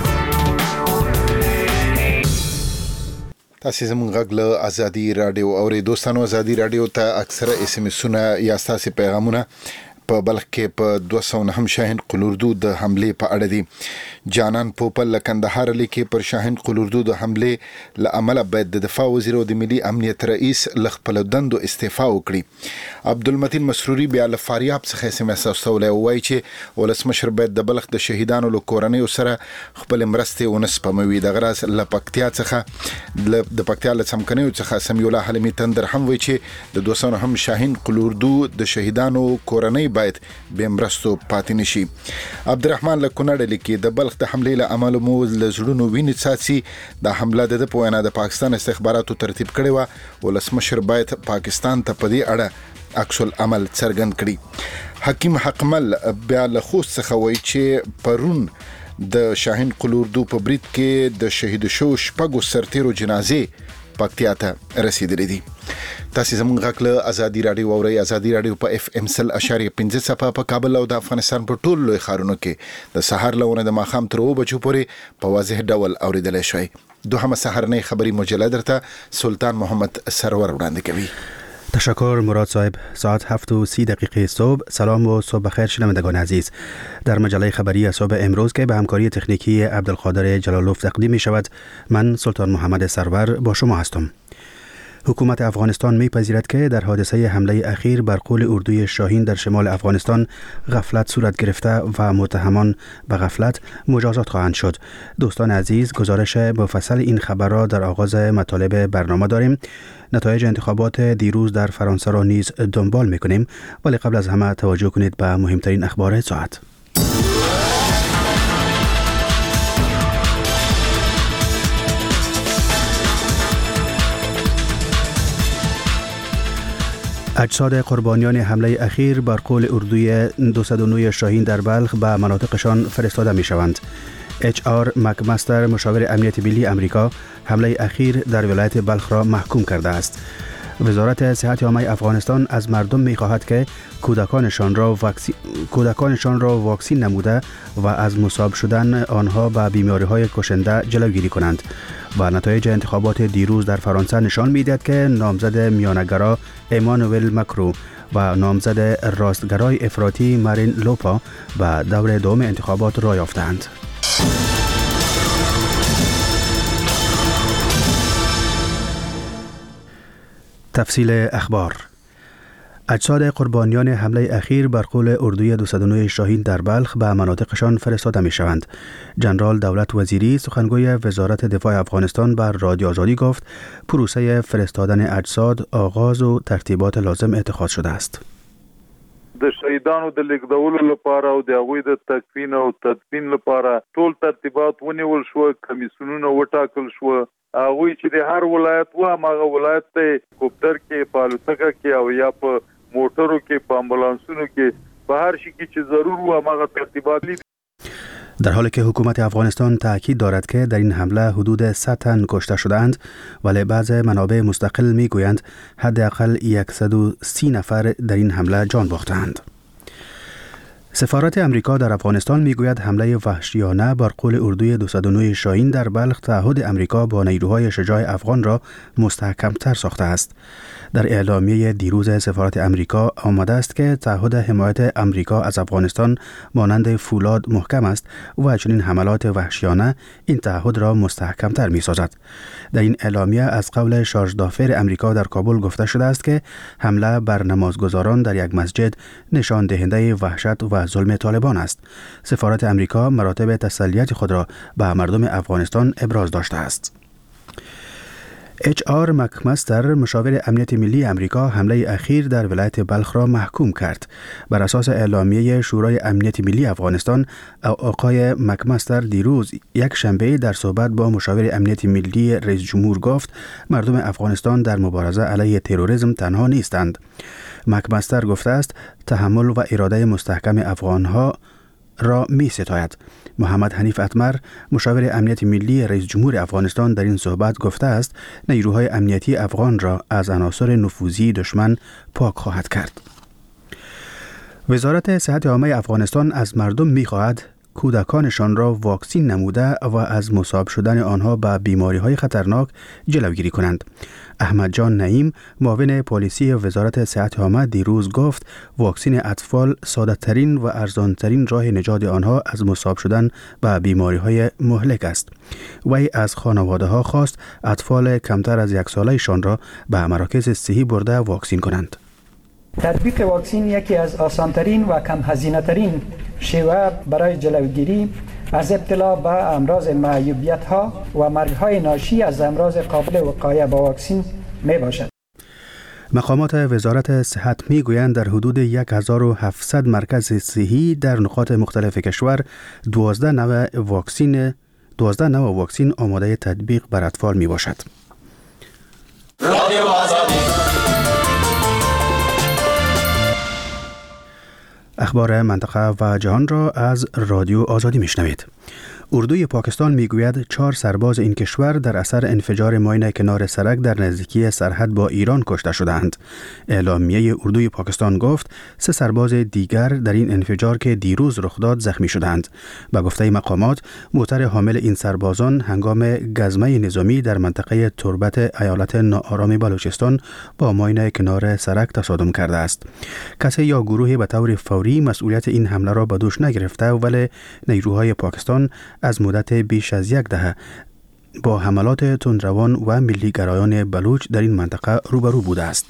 [SPEAKER 2] تاسو زموږ غږ له ازادي رادیو او دوستانو ازادي رادیو ته اکثره اس ام اسونه یا تاسو پیغامونه په بلخ کې په دوه سوه نهم شاهین قلوردو د حمله په اړه دي. جانان پوپل له کندهار لیکي پر شاهین قلوردو د حمله له امله باید د دفاع وزیر او د ملي امنیت رئیس له خپل دندو استعفا وکړي. عبدالمتین مسروري بیا له فاریاب څخه اس ام اس اوسولې وایي چې ولسمشر باید د بلخ د شهیدانو له کورنۍ سره خپل مرستې ونسپموي. د غراس له پکتیا څخه د پکتیا له څمکنیو څخه سمیع الله حلمي تندر هم وایي چې د دوه سوه نهم شاهین قلوردو د شهیدانو کورنۍ باید به مرستو پاتې نشي. عبدالرحمن له کونړ لیکي د بلخ د حمله له امله مو له زړونو وینې څاڅي. د حمله د په وینا د پاکستان استخباراتو ترتیب کړي و ولسمشر باید پاکستان ته په دې اړه عکس العمل څرګند کړي. حکیم حقمل بیا له خوست څخه وایي چې پرون د شاهین قلوردو په برید کې د شهید شو شپږو سرتیرو جنازې پکتیا ته رسیدلې دي. تاسو زموږ غږ له ازادي رادیو اورئ. ازادي رادیو په اف ام سل اشاریه پنځه صفه په کابل او د افغانستان په ټولو لوی ښارونو کې د سحر لونه د ماښام تر اوه بجو پورې په واضح ډول اوریدلی شئ. دوهمه سحرنۍ خبری مجله درته سلطان محمد سرور وړاندې کوي.
[SPEAKER 20] تشکر مراد صاحب. ساعت هفت و سی دقیقه صبح. سلام و صبح بخیر شنوندگان عزیز. در مجله خبری صبح امروز که به همکاری تکنیکی عبدالقادر جلالوف تقدیم می شود، من سلطان محمد سرور با شما هستم. حکومت افغانستان می‌پذیرد که در حادثه حمله اخیر بر قول اردوی شاهین در شمال افغانستان غفلت صورت گرفته و متهمان به غفلت مجازات خواهند شد. دوستان عزیز، گزارش مفصل این خبر را در آغاز مطالب برنامه داریم. نتایج انتخابات دیروز در فرانسه را نیز دنبال می‌کنیم، ولی قبل از همه توجه کنید به مهمترین اخبار ساعت. اجساد قربانیان حمله اخیر بر قول اردوی دویست و نه شاهین در بلخ به مناطقشان فرستاده می شوند. اچ آر مکمستر مشاور امنیت ملی امریکا حمله اخیر در ولایت بلخ را محکوم کرده است. وزارت صحت عامه افغانستان از مردم می خواهد که کودکانشان را واکسین کودکانشان را واکسین نموده و از مصاب شدن آنها به بیماری‌های کشنده جلوگیری کنند. و نتایج انتخابات دیروز در فرانسه نشان می‌دهد که نامزد میانه‌گرا ایمانوئل ماکرون و نامزد راستگرای افراطی مارین لوپا به دور دوم انتخابات راه یافتند. تفصیل اخبار. اجساد قربانیان حمله اخیر بر قول اردوی دویست و نه شاهین در بلخ به مناطقشان فرستاده می شوند. جنرال دولت وزیری سخنگوی وزارت دفاع افغانستان بر رادیو آزادی گفت پروسه فرستادن اجساد آغاز و ترتیبات لازم اتخاذ شده است.
[SPEAKER 3] د شهیدانو د لیږدولو لپاره او د هغوی د تکفین او تدفین لپاره ټول ترتیبات ونیول شو، کمیسیونونه وټاکل شو. هغوی چې د هر ولایت و هغه ولایت ته کوپټر کې په الوتکه کې او یا په موټرو کې په امبولانسونو کې په هر شي کې چې ضرور و هغه ترتیبات لیدل.
[SPEAKER 20] در حالی که حکومت افغانستان تاکید دارد که در این حمله حدود صد تن کشته شدند، ولی بعض منابع مستقل میگویند حداقل صد و سی نفر در این حمله جان باختند. سفارت امریکا در افغانستان میگوید حمله وحشیانه بر قول اردوی دویست و نه شاهین در بلخ تعهد امریکا با نیروهای شجاع افغان را مستحکمتر ساخته است. در اعلامیه دیروز سفارت امریکا آمده است که تعهد حمایت امریکا از افغانستان مانند فولاد محکم است و چنین حملات وحشیانه این تعهد را مستحکمتر می سازد. در این اعلامیه از قول شارژ دافر امریکا در کابل گفته شده است که حمله بر نمازگزاران در یک مسجد نشان دهنده وحشت و ظلم طالبان است. سفارت امریکا مراتب تسلیت خود را به مردم افغانستان ابراز داشته است. اچ آر مکمستر مشاور امنیت ملی امریکا حمله اخیر در ولایت بلخ را محکوم کرد. بر اساس اعلامیه شورای امنیت ملی افغانستان، آقای مکمستر دیروز یک شنبه در صحبت با مشاور امنیت ملی رئیس جمهور گفت مردم افغانستان در مبارزه علیه تروریسم تنها نیستند. مکمستر گفته است تحمل و اراده مستحکم افغانها را می ستاید. محمد حنیف اتمر مشاور امنیت ملی رئیس جمهور افغانستان در این صحبت گفته است نیروهای امنیتی افغان را از عناصر نفوذی دشمن پاک خواهد کرد. وزارت صحت عامه افغانستان از مردم می خواهد کودکانشان را واکسین نموده و از مصاب شدن آنها به بیماری‌های خطرناک جلوگیری کنند. احمد جان نعیم معاون پلیسی وزارت صحت عامه دیروز گفت واکسین اطفال ساده‌ترین و ارزان‌ترین راه نجات آنها از مصاب شدن به بیماری‌های مهلک است. وی از خانواده‌ها خواست اطفال کمتر از یک ساله‌شان را به مراکز صحی برده واکسین کنند.
[SPEAKER 21] تطبیق واکسین یکی از آسانترین و کم هزینه ترین شیوه برای جلوگیری از ابتلا به امراض معیوبیت ها و مرگ های ناشی از امراض قابل وقایه با واکسین می باشد.
[SPEAKER 20] مقامات وزارت صحت می گویند در حدود هزار و هفتصد مرکز صحی در نقاط مختلف کشور دوازده نوع واکسین دوازده نوع واکسین آماده تطبیق بر اطفال می باشد. اخبار منطقه و جهان را از رادیو آزادی میشنوید. اردوی پاکستان میگوید چهار سرباز این کشور در اثر انفجار ماین کنار سرک در نزدیکی سرحد با ایران کشته شدند. اعلامیه اردوی پاکستان گفت سه سرباز دیگر در این انفجار که دیروز رخ داد زخمی شدند. به گفته مقامات موتر حامل این سربازان هنگام گزمه نظامی در منطقه تربت ایالت ناآرام بلوچستان با ماین کنار سرک تصادم کرده است. کسی یا گروهی به طور فوری مسئولیت این حمله را به دوش نگرفته، ولی نیروهای پاکستان از مدت بیش از یک دهه با حملات تندروان و ملی‌گرایان بلوچ در این منطقه روبرو بوده است.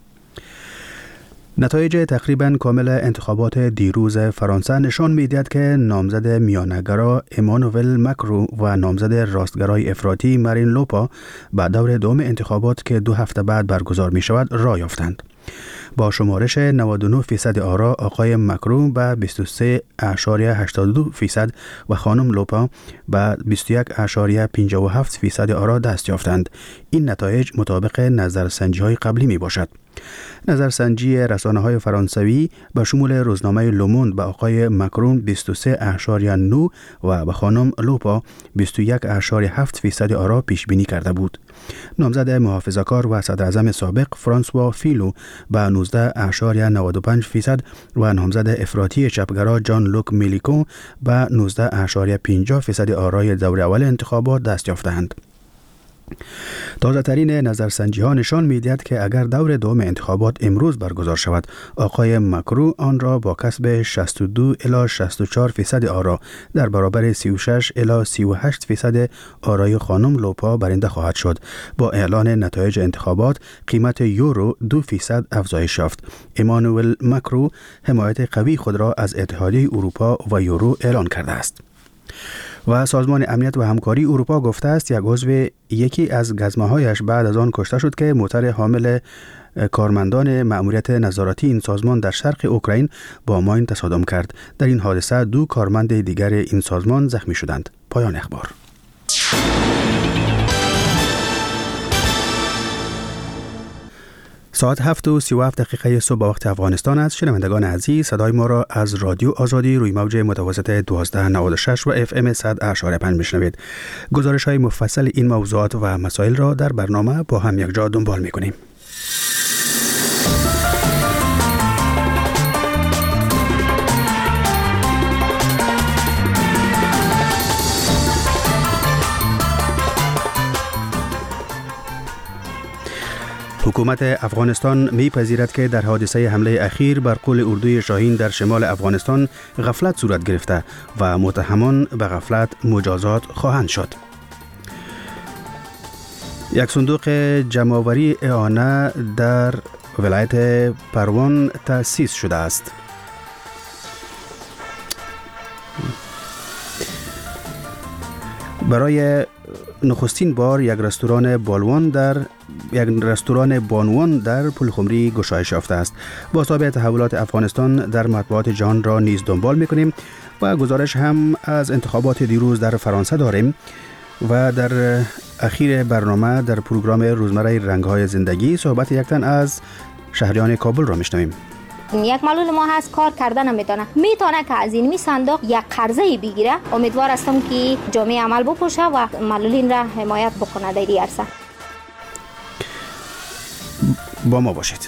[SPEAKER 20] نتایج تقریباً کامل انتخابات دیروز فرانسه نشان می‌دهد که نامزد میانه‌گرا امانوئل ماکرون و نامزد راستگرای افراطی مارین لوپا به دور دوم انتخابات که دو هفته بعد برگزار می‌شود راه یافتند. با شمارش نود و نه فیصد آرا آقای ماکرون به بیست و سه اشاریه هشتاد و دو فیصد و خانم لوپا به بیست و یک اشاریه پنجاه و هفت فیصد آرا دست یافتند. این نتایج مطابق نظرسنجی‌های قبلی می باشد. نظرسنجی رسانه‌های فرانسوی به شمول روزنامه لوموند به آقای ماکرون بیست و سه اشاریه نه و به خانم لوپا بیست و یک اشاریه هفت فیصد آرا پیش بینی کرده بود. نامزد محافظه‌کار و صدراعظم سابق فرانسوا فیلو به نوزده اشاریه نود و پنج فیصد و نامزد افراطی چپگرا جان لوک میلیکون به نوزده اشاریه پنجاه فیصد آرای دور اول انتخابات دست یافتند. تازه ترین نظرسنجی ها نشان می دهد که اگر دور دوم انتخابات امروز برگزار شود، آقای ماکرون آن را با کسب شصت و دو الی شصت و چهار فیصد آرا در برابر سی و شش الی سی و هشت فیصد آرای خانم لوپا برنده خواهد شد. با اعلان نتایج انتخابات قیمت یورو دو فیصد افزایش یافت. امانوئل ماکرون حمایت قوی خود را از اتحادیه اروپا و یورو اعلان کرده است. و سازمان امنیت و همکاری اروپا گفته است یک عضو یکی از گزمه‌هایش بعد از آن کشته شد که موتر حامل کارمندان مأموریت نظارتی این سازمان در شرق اوکراین با ماین تصادم کرد. در این حادثه دو کارمند دیگر این سازمان زخمی شدند. پایان اخبار. ساعت هفت و سی و هفت دقیقه صبح وقت افغانستان است. شنوندگان عزیز، صدای ما را از رادیو آزادی روی موج متوسط دوازده نود و شش و اف ام صد اشاره پنج میشنوید. گزارش های مفصل این موضوعات و مسائل را در برنامه با هم یک جا دنبال میکنیم. حکومت افغانستان می‌پذیرد که در حادثه حمله اخیر بر قول اردوی شاهین در شمال افغانستان غفلت صورت گرفته و متهمان به غفلت مجازات خواهند شد. یک صندوق جمع‌آوری اعانه در ولایت پروان تأسیس شده است. برای نخستین بار یک رستوران بالوان در یک رستوران بانوان در پلخمری گشایش یافته است. بازتاب تحولات افغانستان در مطبوعات جهان را نیز دنبال می‌کنیم و گزارش هم از انتخابات دیروز در فرانسه داریم و در اخیر برنامه در پروگرام روزمره رنگ‌های زندگی صحبت یک تن از شهریان کابل را می‌شنویم.
[SPEAKER 22] یک معلول ما هست کار کردن نمیتونه میتونه که از این می صندوق یک قرضه بگیره. امیدوار هستم که جامعه عمل بپوشه و معلولین را حمایت بکنه در این عرصه.
[SPEAKER 20] با ما باشید.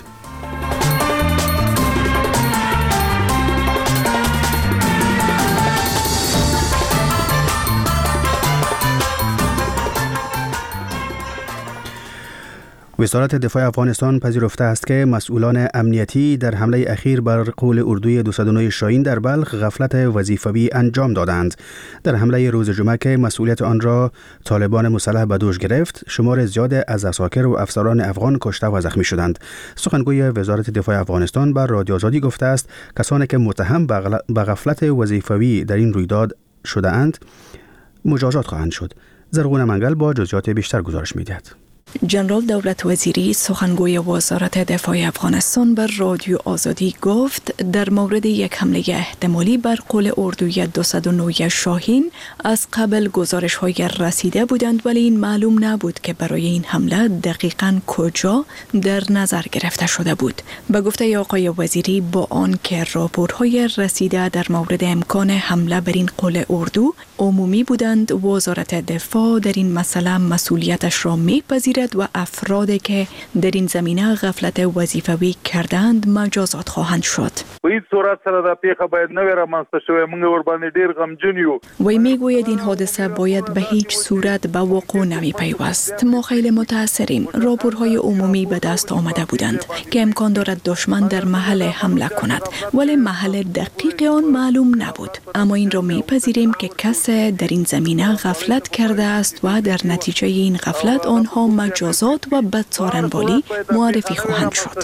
[SPEAKER 20] وزارت دفاع افغانستان پذیرفته است که مسئولان امنیتی در حمله اخیر بر قول اردوی دویست و نه شاهین در بلخ غفلت وظیفوی انجام دادند. در حمله روز جمعه که مسئولیت آن را طالبان مسلح به دوش گرفت، شمار زیاد از عساکر و افسران افغان کشته و زخمی شدند. سخنگوی وزارت دفاع افغانستان بر رادیو آزادی گفته است کسانی که متهم به غفلت وظیفوی در این رویداد شده اند مجازات خواهند شد. زرغون منگل با جزئیات بیشتر گزارش می‌دهد.
[SPEAKER 7] جنرال دولت وزیری سخنگوی وزارت دفاع افغانستان بر رادیو آزادی گفت در مورد یک حمله احتمالی بر قول اردوی دویست و نه شاهین از قبل گزارش های رسیده بودند، ولی این معلوم نبود که برای این حمله دقیقاً کجا در نظر گرفته شده بود. به گفته آقای وزیری با آن که راپورهای رسیده در مورد امکان حمله بر این قول اردو عمومی بودند، وزارت دفاع در این مسئله مسئولیتش را می‌پذیرد و افرادی که در این زمینه غفلت وظیفوی کردند مجازات خواهند شد.
[SPEAKER 3] په هیڅ صورت سره دا پیښه باید نه رامنځته شوی. موږ ور باندې ډیر غمجن یو.
[SPEAKER 7] وی میگوید این حادثه باید به هیچ صورت به وقوع نمی پیوست. ما خیلی متأثریم. راپورهای عمومی به دست آمده بودند که امکان دارد دشمن در محل حمله کند، ولی محل دقیق آن معلوم نبود. اما این را میپذیریم که کسی در این زمینه غفلت کرده است و در نتیجه این غفلت آنها مجازات و بدسارنوالی معرفی خواهند شد.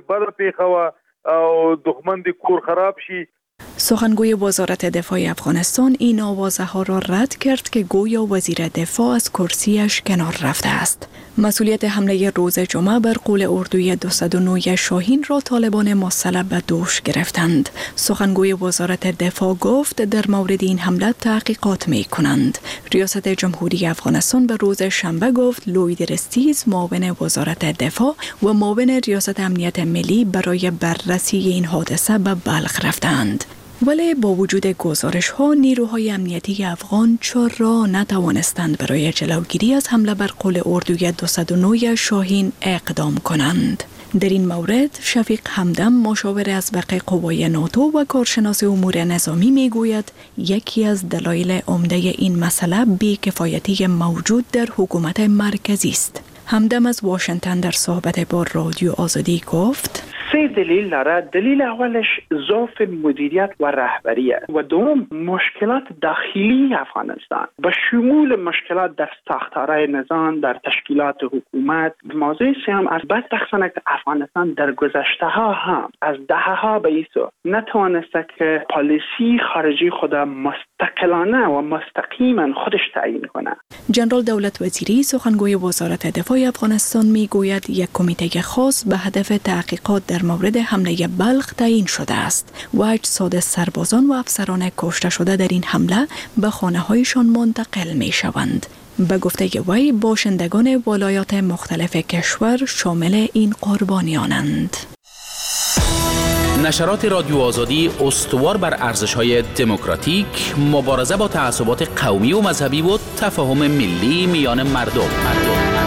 [SPEAKER 7] سخنگوی وزارت دفاع افغانستان این آوازه ها را رد کرد که گویا وزیر دفاع از کرسیش کنار رفته است. مسئولیت حمله روز جمعه بر قول اردوی دویست و نه شاهین را طالبان مسلح به دوش گرفتند. سخنگوی وزارت دفاع گفت در مورد این حمله تحقیقات می کنند. ریاست جمهوری افغانستان به روز شنبه گفت لوید رستیز معاون وزارت دفاع و معاون ریاست امنیت ملی برای بررسی این حادثه به بلخ رفتند. ولی با وجود گزارش ها نیروهای امنیتی افغان چرا نتوانستند برای جلوگیری از حمله بر قول اردوی دویست و نه شاهین اقدام کنند؟ در این مورد شفیق همدم مشاور اسبق قوای ناتو و کارشناس امور نظامی میگوید یکی از دلایل عمده این مسئله بی‌کفایتی موجود در حکومت مرکزی است. همدم از واشنگتن در صحبت با رادیو آزادی گفت
[SPEAKER 5] سه دلیل داره. دلیل اولش ضعف مدیریت و رهبریه و دوم مشکلات داخلی افغانستان به شمول مشکلات در ساختارهای نظام، در تشکیلات حکومت. موضوع سوم از بدبختانه که افغانستان در گذشته ها هم از دهه ها به ایسو نتوانسته که پالیسی خارجی خود مستقلانه و مستقیما خودش تعیین کنه.
[SPEAKER 7] جنرال دولت وزیری سخنگوی وزارت دفاع افغانستان میگوید یک کمیته خاص به هدف تحقیقات در مورد حمله بلخ تعیین شده است و اجساد سربازان و افسران کشته شده در این حمله به خانه‌هایشان منتقل می‌شوند. به گفته وی باشندگان ولایات مختلف کشور شامل این قربانیانند.
[SPEAKER 8] نشرات رادیو آزادی استوار بر ارزش‌های دموکراتیک، مبارزه با تعصبات قومی و مذهبی و تفاهم ملی میان مردم. مردم.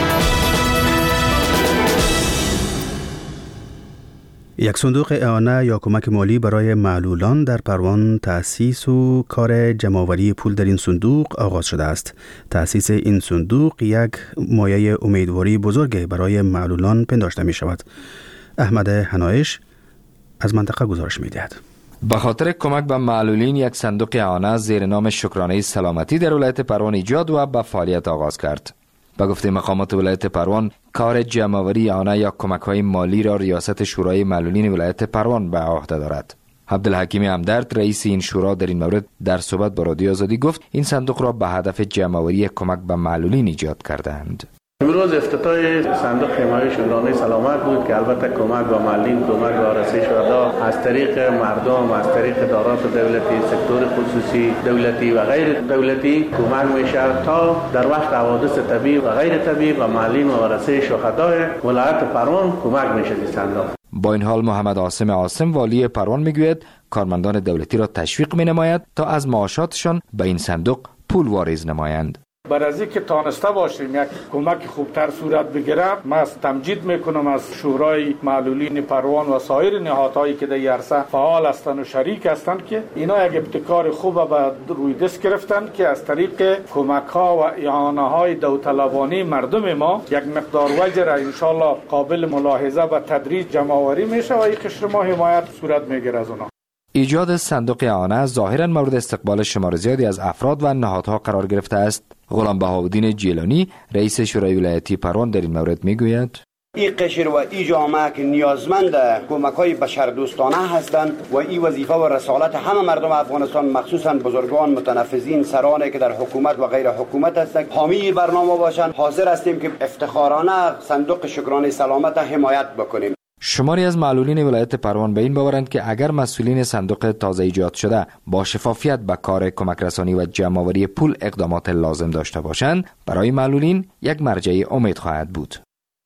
[SPEAKER 20] یک صندوق اعانه یا کمک مالی برای معلولان در پروان تأسیس و کار جمع‌آوری پول در این صندوق آغاز شده است. تأسیس این صندوق یک مایه امیدواری بزرگ برای معلولان پنداشته می شود. احمد حنایش از منطقه گزارش می دهد.
[SPEAKER 23] به خاطر کمک به معلولین یک صندوق اعانه زیر نام شکرانه سلامتی در ولایت پروان ایجاد و به فعالیت آغاز کرد. به گفته مقامات ولایت پروان، کار جمع‌آوری اعانه یا کمک‌های مالی را ریاست شورای معلولین ولایت پروان به عهده دارد. عبدالحکیم همدرد رئیس این شورا در این مورد در صحبت با رادیو آزادی گفت این صندوق را به هدف جمع‌آوری کمک به معلولین ایجاد کرده‌اند.
[SPEAKER 24] امروز افتتاح صندوق حمایت شکرانه سلامت بود که البته کمک به معلولین، کمک به آرسی شهدا از طریق مردم، از طریق ادارات دولتی، سکتور خصوصی، دولتی و غیر دولتی کمک میشه تا در وقت حوادث طبیعی و غیر طبیعی و معلولین و آرسی شهدای ولایت پروان کمک میشه این صندوق.
[SPEAKER 23] با این حال محمد عاصم عاصم والی پروان میگوید کارمندان دولتی را تشویق می نماید تا از معاشاتشان به این صندوق پول واریز نمایند.
[SPEAKER 6] بر از اینکه تانسته باشیم یک کمک خوبتر صورت بگیره، من تمجید میکنم از شورای معلولین پروان و سایر نهادهایی که در عرصه فعال هستند و شریک هستند که اینا یک ابتکار خوب به روی دست گرفتن که از طریق کمک ها و اعانه های داوطلبانه مردم ما یک مقدار وجه را ان شاء الله قابل ملاحظه و تدریج جمع آوری میشه و این قشر ما حمایت صورت میگیره از اونها.
[SPEAKER 23] ایجاد صندوق اعانه ظاهرا مورد استقبال شمار زیادی از افراد و نهادها قرار گرفته است. غلام بهاءالدین جیلانی رئیس شورای ولایتی پروان در این مورد میگوید:
[SPEAKER 9] این قشر و این جامعه که نیازمند کمک‌های بشردوستانه هستند و این وظیفه و رسالت همه مردم افغانستان، مخصوصا بزرگان، متنفذین، سرانی که در حکومت و غیر حکومت هستند، حامی برنامه باشند. حاضر هستیم که افتخارانه صندوق شکرانه سلامت حمایت بکنیم.
[SPEAKER 23] شماری از معلولین ولایت پروان به این باورند که اگر مسئولین صندوق تازه ایجاد شده با شفافیت به کار کمک رسانی و جمع‌آوری پول اقدامات لازم داشته باشند، برای معلولین یک مرجع امید خواهد بود.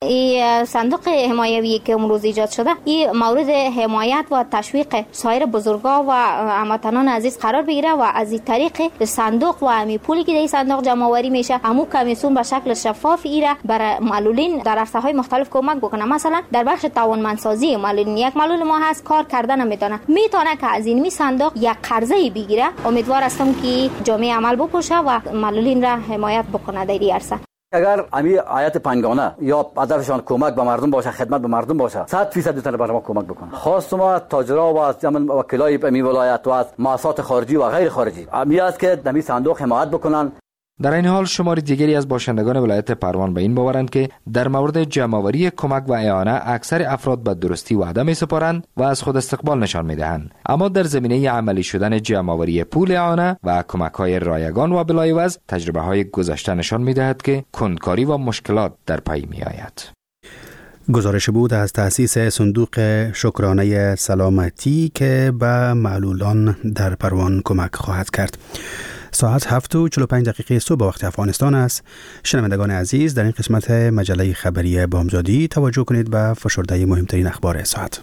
[SPEAKER 22] این صندوق حمایوی که امروز ایجاد شده، این مورد حمایت و تشویق سایر بزرگا و هموطنان عزیز قرار بگیره و از این طریق صندوق و امی پولی که در این صندوق جمع آوری میشه، همو کمیسیون به شکل شفاف ایره برای معلولین در عرصه های مختلف کمک بکنه. مثلا در بخش توانمندسازی معلولین، یک معلول ما هست کار کردن نمیتونه، میتونه که از این می صندوق یک قرضه بگیره. امیدوار هستم که جامعه عمل بپوشه و معلولین را حمایت بکنه در این عرصه.
[SPEAKER 10] اگر امی آیت پنجگانه یا هدفشان کمک به مردم باشه، خدمت به مردم باشه، صد درصد میتونه برای ما کمک بکنه. خاص ما تاجرا و از جمن وکلای امی ولایت و از مؤسسات خارجی و غیر خارجی امی است که در صندوق حمایت بکنن.
[SPEAKER 23] در این حال شمار دیگری از باشندگان ولایت پروان به این باورند که در مورد جمع‌آوری کمک و اعانه اکثر افراد به درستی وعده می‌سپارند و از خود استقبال نشان می‌دهند، اما در زمینه عملی شدن جمع‌آوری پول اعانه و کمک‌های رایگان و بلایوز تجربه‌های گذشته نشان می‌دهد که کندکاری و مشکلات در پی می‌آید.
[SPEAKER 20] گزارش بود از تأسیس صندوق شکرانه سلامتی که به معلولان در پروان کمک خواهد کرد. ساعت هفت و چهل و پنج دقیقه صبح وقت افغانستان است. شنوندگان عزیز، در این قسمت مجله خبری بامدادی توجه کنید به فشرده مهمترین اخبار ساعت.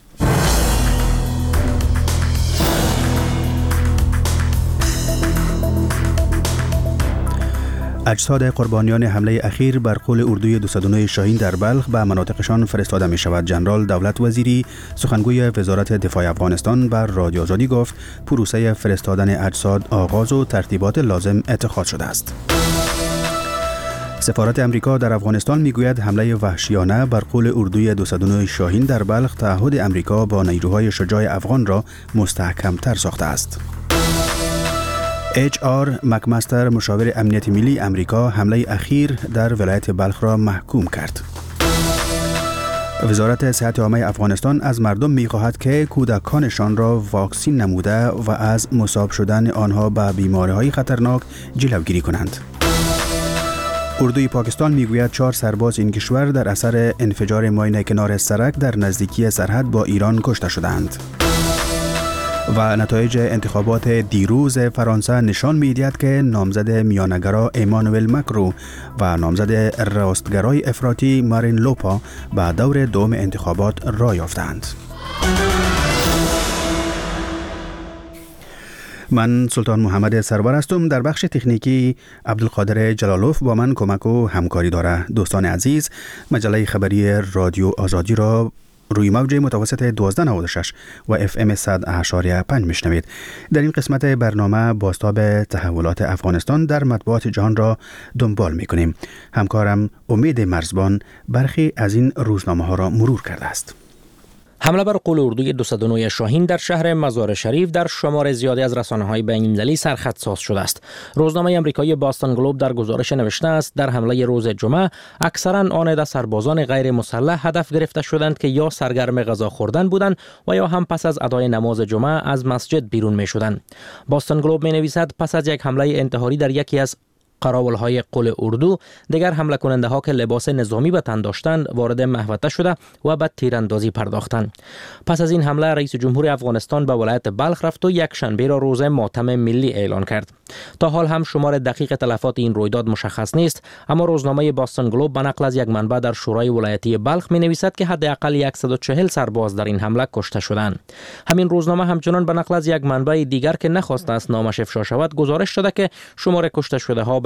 [SPEAKER 20] اجساد قربانیان حمله اخیر بر قول اردوی دویست و نه شاهین در بلخ به مناطقشان فرستاده می شود. جنرال دولت وزیری سخنگوی وزارت دفاع افغانستان بر رادیو آزادی گفت پروسه فرستادن اجساد آغاز و ترتیبات لازم اتخاذ شده است. سفارت امریکا در افغانستان میگوید حمله وحشیانه بر قول اردوی دویست و نه شاهین در بلخ تعهد امریکا با نیروهای شجاع افغان را مستحکم‌تر ساخته است. اچ آر مکمستر مشاور امنیت ملی امریکا حمله اخیر در ولایت بلخ را محکوم کرد. وزارت صحت عامه افغانستان از مردم می‌خواهد که کودکانشان را واکسین نموده و از مصاب شدن آنها به بیماری‌های خطرناک جلوگیری کنند. اردوی پاکستان میگوید چهار سرباز این کشور در اثر انفجار ماین کنار سرک در نزدیکی سرحد با ایران کشته شدند. و نتایج انتخابات دیروز فرانسه نشان می‌دهد که نامزد میانه‌گرا ایمانوئل مکرو و نامزد راستگرای افراطی مارین لوپا به دور دوم انتخابات راه یافتند. من سلطان محمد سرور هستم. در بخش تکنیکی عبدالقادر جلالوف با من کمک و همکاری داره. دوستان عزیز، مجله خبری رادیو آزادی را روی موج متوسط دوازده نود و شش و اف ام صد و هشت ممیز پنج میشنوید. در این قسمت برنامه بازتاب تحولات افغانستان در مطبوعات جهان را دنبال میکنیم. همکارم امید مرزبان برخی از این روزنامه ها را مرور کرده است.
[SPEAKER 12] حمله بر قول اردوی دویست و نه شاهین در شهر مزار شریف در شمار زیادی از رسانه‌های بین‌المللی سرخط شده است. روزنامه آمریکایی باستون گلوب در گزارش نوشته است در حمله روز جمعه اکثرا آنده سربازان غیر مسلح هدف گرفته شدند که یا سرگرم غذا خوردن بودند و یا هم پس از ادای نماز جمعه از مسجد بیرون می‌شدند. باستون گلوب می‌نویسد پس از یک حمله انتحاری در یکی از قراولهای قول اردو، دیگر حمله کننده ها که لباس نظامی به تن داشتند وارد محوطه شده و به تیراندازی پرداختند. پس از این حمله رئیس جمهور افغانستان به ولایت بلخ رفت و یک شنبه را روز ماتم ملی اعلان کرد. تا حال هم شمار دقیق تلفات این رویداد مشخص نیست، اما روزنامه باستون گلوب به نقل از یک منبع در شورای ولایتی بلخ می‌نویسد که حداقل صد و چهل سرباز در این حمله کشته شدند. همین روزنامه همچنان به نقل از یک منبع دیگر که نخواسته است نامش افشا شود گزارش داده که شمار کشته شده ها به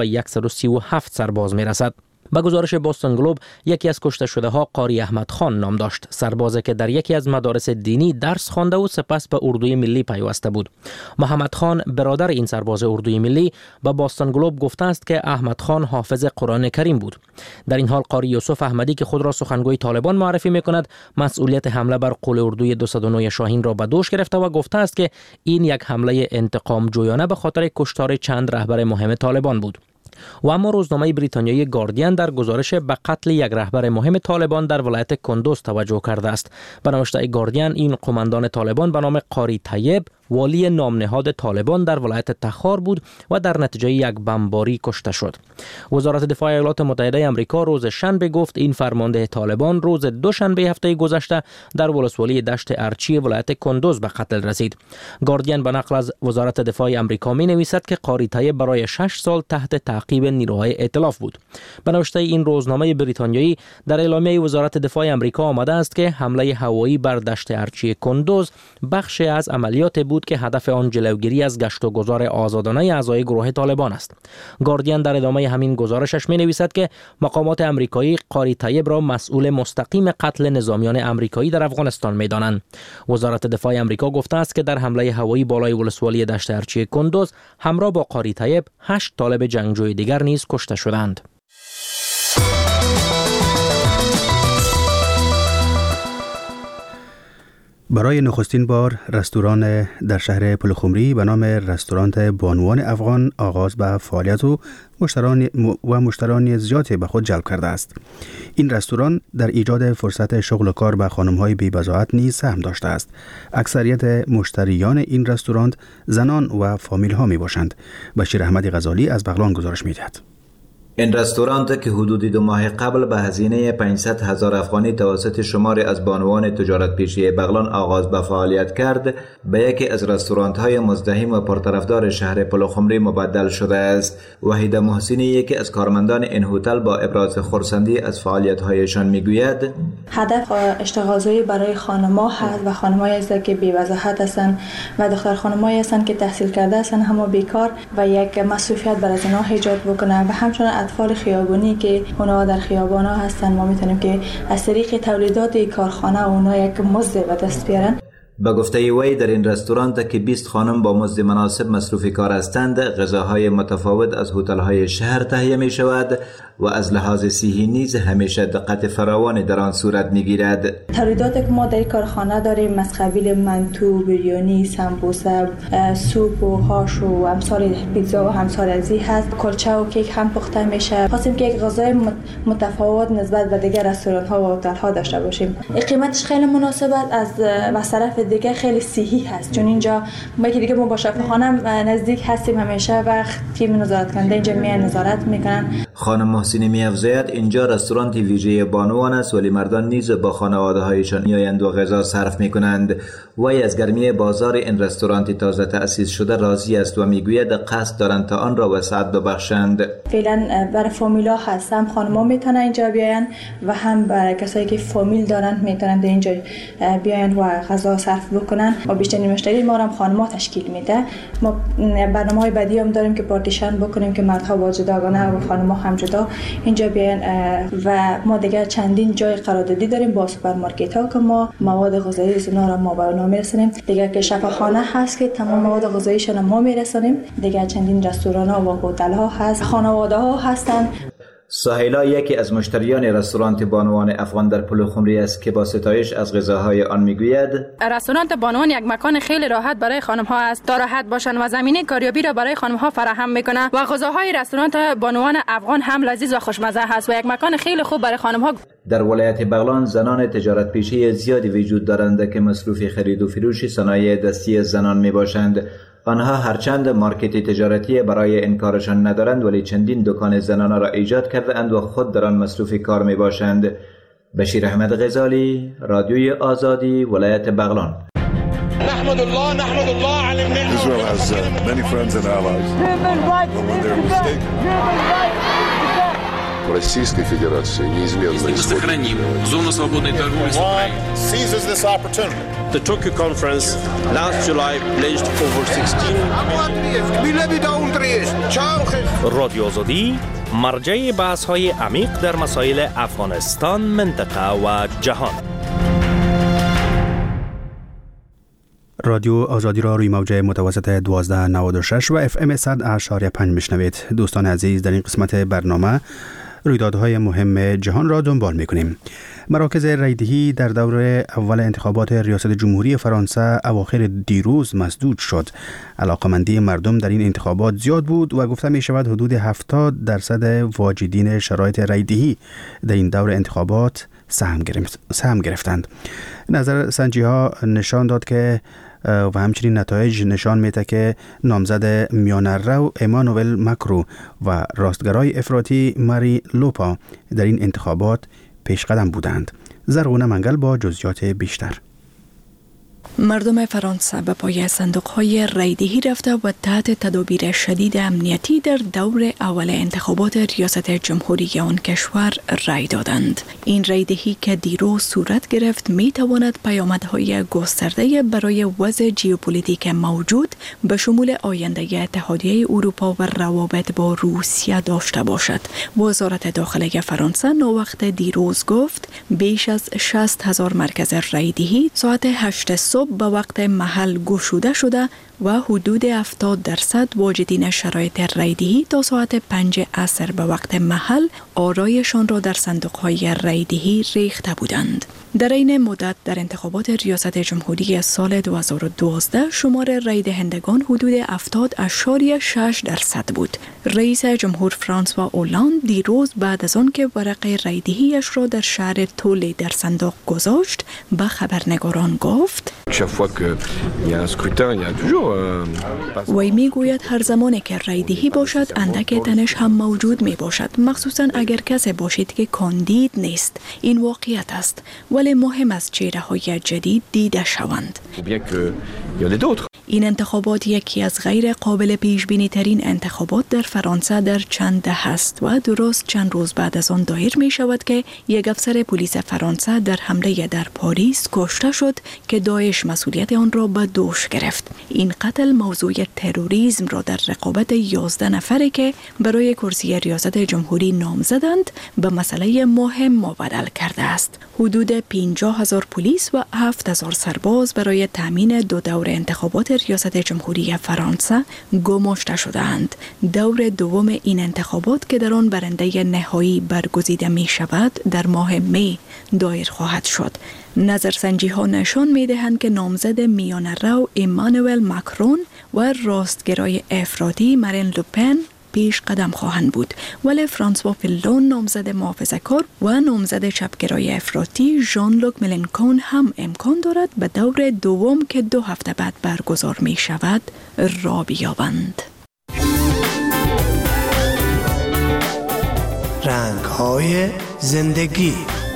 [SPEAKER 12] به صد و سی و هفت سرباز می رسد. به گزارش باستون گلوب، یکی از کشته شده ها قاری احمد خان نام داشت، سربازی که در یکی از مدارس دینی درس خوانده و سپس به اردوی ملی پیوسته بود. محمد خان برادر این سرباز اردوی ملی به باستون گلوب گفته است که احمد خان حافظ قرآن کریم بود. در این حال قاری یوسف احمدی که خود را سخنگوی طالبان معرفی می‌کند، مسئولیت حمله بر قول اردوی دویست و نه شاهین را به دوش گرفته و گفته است که این یک حمله انتقام جویانه به خاطر کشتار چند رهبر مهم طالبان بود. و اما روزنامه بریتانیایی گاردین در گزارش به قتل یک رهبر مهم طالبان در ولایت کندوز توجه کرده است. به نوشته گاردین، این قماندان طالبان به نام قاری طیب والی نامنهاد طالبان در ولایت تخار بود و در نتیجه یک بمباری کشته شد. وزارت دفاع ایالات متحده آمریکا روز شنبه گفت این فرمانده طالبان روز دوشنبه هفته گذشته در ولسوالی دشت ارچی ولایت کندوز به قتل رسید. گاردین به نقل از وزارت دفاع آمریکا می نویسد که قاری طیب برای شش سال تحت تعقیب نیروهای ائتلاف بود. به نوشته این روزنامه بریتانیایی، در اعلامیه وزارت دفاع آمریکا آمده است که حمله هوایی بر دشت ارچی کندوز بخشی از عملیات بود که هدف آن جلوگیری از گشت و گذار آزادانه اعضای گروه طالبان است. گاردین در ادامه همین گزارشش می نویسد که مقامات آمریکایی قاری طیب را مسئول مستقیم قتل نظامیان آمریکایی در افغانستان می دانند. وزارت دفاع آمریکا گفته است که در حمله هوایی بالای ولسوالی دشت ارچی کندوز همراه با قاری طیب هشت طالب جنگجوی دیگر نیز کشته شدند.
[SPEAKER 20] برای نخستین بار رستوران در شهر پلخمری به نام رستوران بانوان افغان آغاز به فعالیت و مشتران و مشتران زیادی به خود جلب کرده است. این رستوران در ایجاد فرصت شغل و کار به خانم‌های بی‌بضاعت نیز سهم داشته است. اکثریت مشتریان این رستوران زنان و فامیل‌ها میباشند. بشیر احمدی غزالی از بغلان گزارش می‌دهد.
[SPEAKER 11] این رستوران که حدود دو ماه قبل به هزینه پانصد هزار افغانی توسط شماری از بانوان تجارت پیشی بغلان آغاز به فعالیت کرد، به یکی از رستوران‌های مزدحم و پرطرفدار شهر پلخمری مبدل شده است. وحیده محسنی، یکی از کارمندان این هتل، با ابراز خرسندی از فعالیت‌هایشان میگوید:
[SPEAKER 14] هدف اشتغالزایی برای خانم‌ها هست و خانم‌هایی هستند که بی‌وضاحت هستند و دختر خانم‌هایی هستند که تحصیل کرده هستند اما بیکار و یک مسئولیت بر از آنها ایجاد بکنه و همچنین اطفال خیابانی که اونها در خیابان‌ها هستن. ما میتونیم که از طریق تولیدات کارخانه اونها یک مزد به دست بیارن.
[SPEAKER 11] به گفته وی، در این رستوران که بیست خانم با مزد مناسب مصروف کار هستند، غذاهای متفاوت از هتل‌های شهر تهیه می شود و از لحاظ صحی نیز همیشه دقت فراوانی در آن صورت میگیرد.
[SPEAKER 14] تولیداتی که ما در کارخانه داریم از قبیل منتو، بریانی، سمبوسه، سوپ و هاش و امثال پیتزا و همسال ازی هست. کلچه و کیک هم پخته میشه. خواستیم که یک غذای متفاوت نسبت به دیگر رستوران‌ها و هتل‌ها داشته باشیم. قیمتش خیلی مناسب است، از از طرف دیگه خیلی صحی هست، چون اینجا ما که دیگه ما با شفاخانه نزدیک هستیم، همیشه وقت تیم نظارت کننده اینجا میان نظارت میکنن.
[SPEAKER 11] خانم محسنی می‌افزاید اینجا رستوران ویژه بانوان است، ولی مردان نیز با خانواده‌هایشان میآیند و غذا صرف میکنند. وی از گرمی بازار این رستوران تازه تأسیس شده راضی است و میگوید قصد دارند تا آن را وسعت ببخشند.
[SPEAKER 14] فعلا برای فامیلا هست، هم خانم‌ها میتونن اینجا بیاین و هم برای کسایی که فامیل دارن میتونن در اینجا بیاین و غذا صرف بکنن و بیشترین مشتری ما هم خانم‌ها تشکیل میده. ما برنامه‌های بعدی هم داریم که پارتیشن بکنیم که مردها با جداگانه و خانم‌ها هم جدا اینجا بیاین و ما دیگه چندین جای قراردادی داریم با سوپرمارکت‌ها که ما مواد غذایی از اونها را ما به اونها میرسونیم. دیگه که شفاخانه هست که تمام مواد غذاییشون ما میرسونیم. دیگه چندین رستوران‌ها و هتل‌ها هست، خانواده‌ها هستن.
[SPEAKER 11] سهیلا یکی از مشتریان رستوران بانوان افغان در پلخمری است که با ستایش از غذاهای آن میگوید:
[SPEAKER 15] رستوران بانوان یک مکان خیلی راحت برای خانم‌ها است تا راحت باشند و زمینه کاریابی را برای خانم‌ها فراهم میکنه و غذاهای رستوران بانوان افغان هم لذیذ و خوشمزه است و یک مکان خیلی خوب برای خانم‌ها.
[SPEAKER 11] در ولایت بغلان زنان تجارت پیشه زیادی وجود دارند که مصروف خرید و فروش صنایع دستی زنان میباشند. آنها هرچند مارکت تجارتی برای این کارشان ندارند، ولی چندین دکان زنانه را ایجاد کرده اند و خود در آن مصروف کار می باشند. بشیر احمد غزالی، رادیوی آزادی، ولایت بغلان.
[SPEAKER 16] نحمد الله نحمد الله على النعمة. Israel has uh, many friends and allies. Human rights. But when they're mistaken. Human rights.
[SPEAKER 4] Российской Федерации неизменно исходит.
[SPEAKER 13] Мы сохраним зону свободной торговли с Украиной.
[SPEAKER 17] The Tokyo Conference last July pledged over sixteen
[SPEAKER 18] رادیو آزادی مرجع بحث‌های عمیق در مسائل افغانستان، منطقه و جهان.
[SPEAKER 20] رادیو آزادی را روی موج متوسط دوازده نود و شش و اف ام صد اشاری پنج میشنوید. دوستان عزیز، در این قسمت برنامه رویدادهای مهم جهان را دنبال میکنیم. مراکز رایدهی در دور اول انتخابات ریاست جمهوری فرانسه اواخر دیروز مسدود شد. علاقمندی مردم در این انتخابات زیاد بود و گفته می شود حدود هفتاد درصد واجدین شرایط رایدهی در این دور انتخابات سهم گرفت سهم گرفتند. نظر سنجی ها نشان داد که و همچنین نتایج نشان میده که نامزد میانرو امانوئل ماکرون و راستگرای افراطی ماری لوپا در این انتخابات پیش قدم بودند. زرغونه منگل با جزئیات بیشتر.
[SPEAKER 7] مردم فرانسه به پای صندوق‌های رایدهی رفته و تحت تدابیر شدید امنیتی در دور اول انتخابات ریاست جمهوری آن کشور رای دادند. این رایدهی که دیروز صورت گرفت می تواند پیامدهای گسترده برای وضع ژئوپلیتیک موجود به شمول آینده اتحادیه اروپا و روابط با روسیه داشته باشد. وزارت داخله فرانسه نووقت دیروز گفت بیش از شصت هزار مرکز رایدهی ساعت هشت صبح به وقت محل گشوده شده و حدود هفتاد درصد واجدین شرایط رایدهی تا ساعت پنج عصر به وقت محل آرایشان را در صندوق‌های رایدهی ریخته بودند. در این مدت در انتخابات ریاست جمهوری سال دو هزار و دوازده شمار رای دهندگان حدود هفتاد اشاری شش درصد بود. رئیس جمهور فرانسوا اولاند دیروز بعد از آن که ورق رایدهیش را در شهر تولی در صندوق گذاشت به خبرنگاران گفت وی می گوید هر زمانی که رایدهی باشد اندک تنش هم موجود می باشد، مخصوصا اگر کسی باشید که کاندید نیست. این واقعیت است، ولی مهم است چهره های جدید دیده شوند. این انتخابات یکی از غیر قابل پیش بینی ترین انتخابات در فرانسه در چند دهه است و درست چند روز بعد از آن دایر می شود که یک افسر پلیس فرانسه در حمله در پاریس کشته شد که داعش مسئولیت آن را به دوش گرفت. این قتل موضوع تروریسم را در رقابت یازده نفری که برای کرسی ریاست جمهوری نامزدند به مسئله مهم مبدل کرده است. حدود پنجاه هزار پلیس و هفت هزار سرباز برای تامین دو دور انتخابات ریاست جمهوری فرانسه گماشته شدند. دور دوم این انتخابات که در آن برنده نهایی برگزیده می شود در ماه می دایر خواهد شد. نظرسنجی ها نشان می دهند که نامزد میانرو امانوئل ماکرون و راستگرای افراطی مارین لوپن پیش قدم خواهند بود، ولی فرانسوا فیلون نامزد محافظه‌کار و نامزد چپگرای افراطی ژان لوک ملنکون هم امکان دارد به دور دوم که دو هفته بعد برگزار می شود را بیابند.
[SPEAKER 25] رنگ‌های زندگی.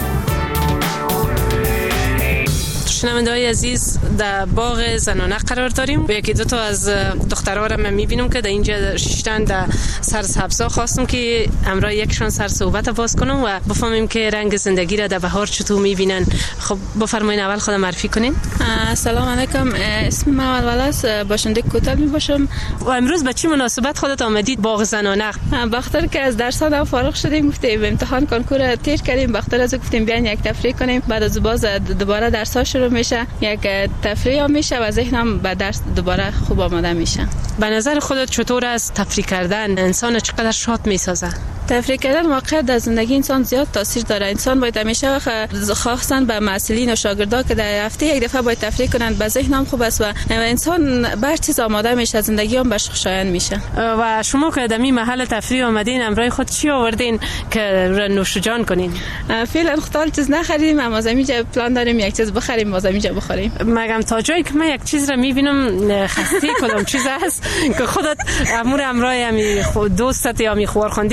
[SPEAKER 26] شنونده های عزیز، در باغ زنانه قرار داریم. یکی دو تا از دخترها را من میبینم که در اینجا شیشتن در سر سبزا. خواستم که امرای یکشان سر صحبت باز کنم و بفهمیم که رنگ زندگی را در بهار چطور میبینن. خب بفرمایید اول خود معرفی کنین.
[SPEAKER 27] سلام علیکم، اسم من ولس باشنده کوتل می باشم.
[SPEAKER 26] و امروز به چه مناسبت خودت آمدید باغ زنانه؟
[SPEAKER 27] بخاطر که از درس‌ها فارغ شدیم، گفتیم امتحان کنکور تیر کردیم، بخاطر از گفتیم بیاین یک تفریح کنیم. بعد از باز دوباره درس‌ها شروع میشه، یک تفریح میشه و ذهنم به درس دوباره خوب آماده میشه.
[SPEAKER 26] به نظر خودت چطور است تفریح کردن انسان چقدر شاد میسازه؟
[SPEAKER 27] تفریح کردن واقعا در زندگی انسان زیاد تاثیر داره. انسان باید همیشه خاصن به معلمین و شاگردا که در هفته یک دفعه باید تفریح کنند، به ذهنم خوب است و انسان بر چیز آماده میشه، زندگی هم بهش خوشایند میشه.
[SPEAKER 26] و شما که در این محل تفریح آمدین امرای خود چی آوردین که نوش جان کنین؟
[SPEAKER 27] فعلا خودال چیز نخریدیم، اما زمینجا پلان داریم یک چیز بخریم، ما زمینجا بخوریم.
[SPEAKER 26] مگم تا جایی که من یک چیز را میبینم خسته کدام چیز است که خودت امور امرای امی دوستت یا می خور خوندید میبینم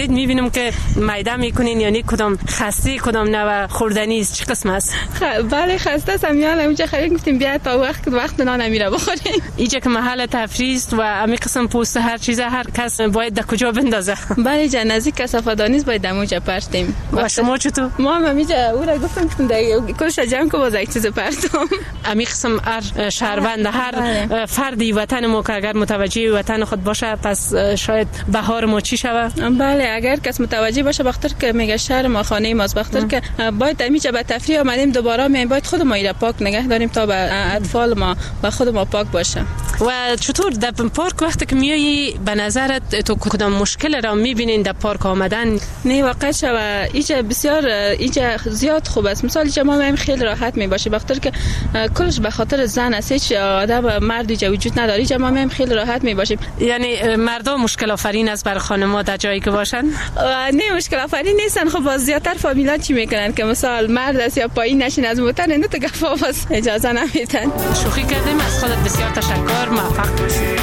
[SPEAKER 26] بپرسم که میده میکنین یعنی کدام خسته کدام نوع خوردنی است چه قسم است؟
[SPEAKER 27] خ... بله خسته است میان اونجا خرید گفتیم بیا تا وقت وقت نان نمیره بخوریم.
[SPEAKER 26] اینجا که محل تفریح است و امی قسم پوست هر چیز هر کس باید در کجا بندازه؟
[SPEAKER 27] بله جان نزدیک کثافه‌دانی باید دموجا پرتیم.
[SPEAKER 26] و شما چطور؟
[SPEAKER 27] ما هم میجا او را گفتم که کلش جمع کو باز یک چیز پرتم.
[SPEAKER 26] امی قسم هر شهروند هر فردی وطن ما که اگر متوجه وطن خود باشه پس شاید بهار ما چی شود؟
[SPEAKER 27] بله اگر کس متوجه باشه بخاطر که میگه شهر ما خانه ماست بخاطر که باید میجا به تفریح آمدیم دوباره می باید خود ما ایرا پاک نگه داریم تا به اطفال ما و خود ما پاک باشه.
[SPEAKER 26] و چطور در پارک وقتی که میایی به نظرت تو کدام مشکل را میبینین در پارک آمدن؟
[SPEAKER 27] نه واقعا شو اینجا بسیار اینجا زیاد خوب است. مثلا اینجا ما هم خیلی راحت می باشیم بخاطر که کلش به خاطر زن است هیچ آدم مرد اینجا وجود نداره. اینجا ما هم خیلی راحت می باشیم.
[SPEAKER 26] یعنی مردم مشکل آفرین است برای خانم‌ها در جایی که باشن؟
[SPEAKER 27] نه مشکل آفرین نیستن. خب باز زیادتر فامیلا چی میکنن که مثلا مرد است یا پایین نشین از موتر نه تو گفا باز اجازه نمیدن.
[SPEAKER 26] شوخی کردیم از خودت بسیار تشکر. موفق باشی.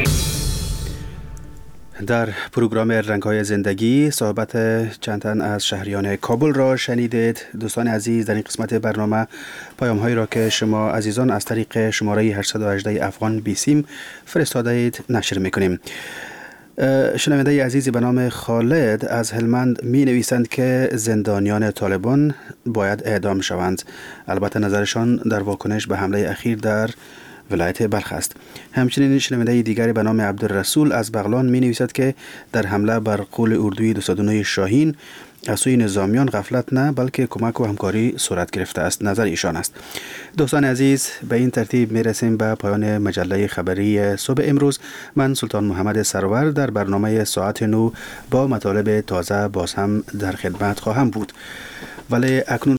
[SPEAKER 20] در پروگرام رنگ‌های زندگی صحبت چند تن از شهریان کابل را شنیدید. دوستان عزیز در این قسمت برنامه پیام‌هایی را که شما عزیزان از طریق شماره هشت یک هشت افغان بیسیم فرستاده اید نشر می‌کنیم. شنونده عزیزی به نام خالد از هلمند می نویسند که زندانیان طالبان باید اعدام شوند. البته نظرشان در واکنش به حمله اخیر در ولایت بلخ است. همچنین شنونده دیگری به نام عبدالرسول از بغلان می نویسد که در حمله بر قول اردوی دویست و نه شاهین از سوی نظامیان غفلت نه بلکه کمک و همکاری صورت گرفته است. نظر ایشان است. دوستان عزیز به این ترتیب می رسیم به پایان مجله خبری صبح امروز. من سلطان محمد سرور در برنامه ساعت نو با مطالب تازه باز هم در خدمت خواهم بود. ولی اکنون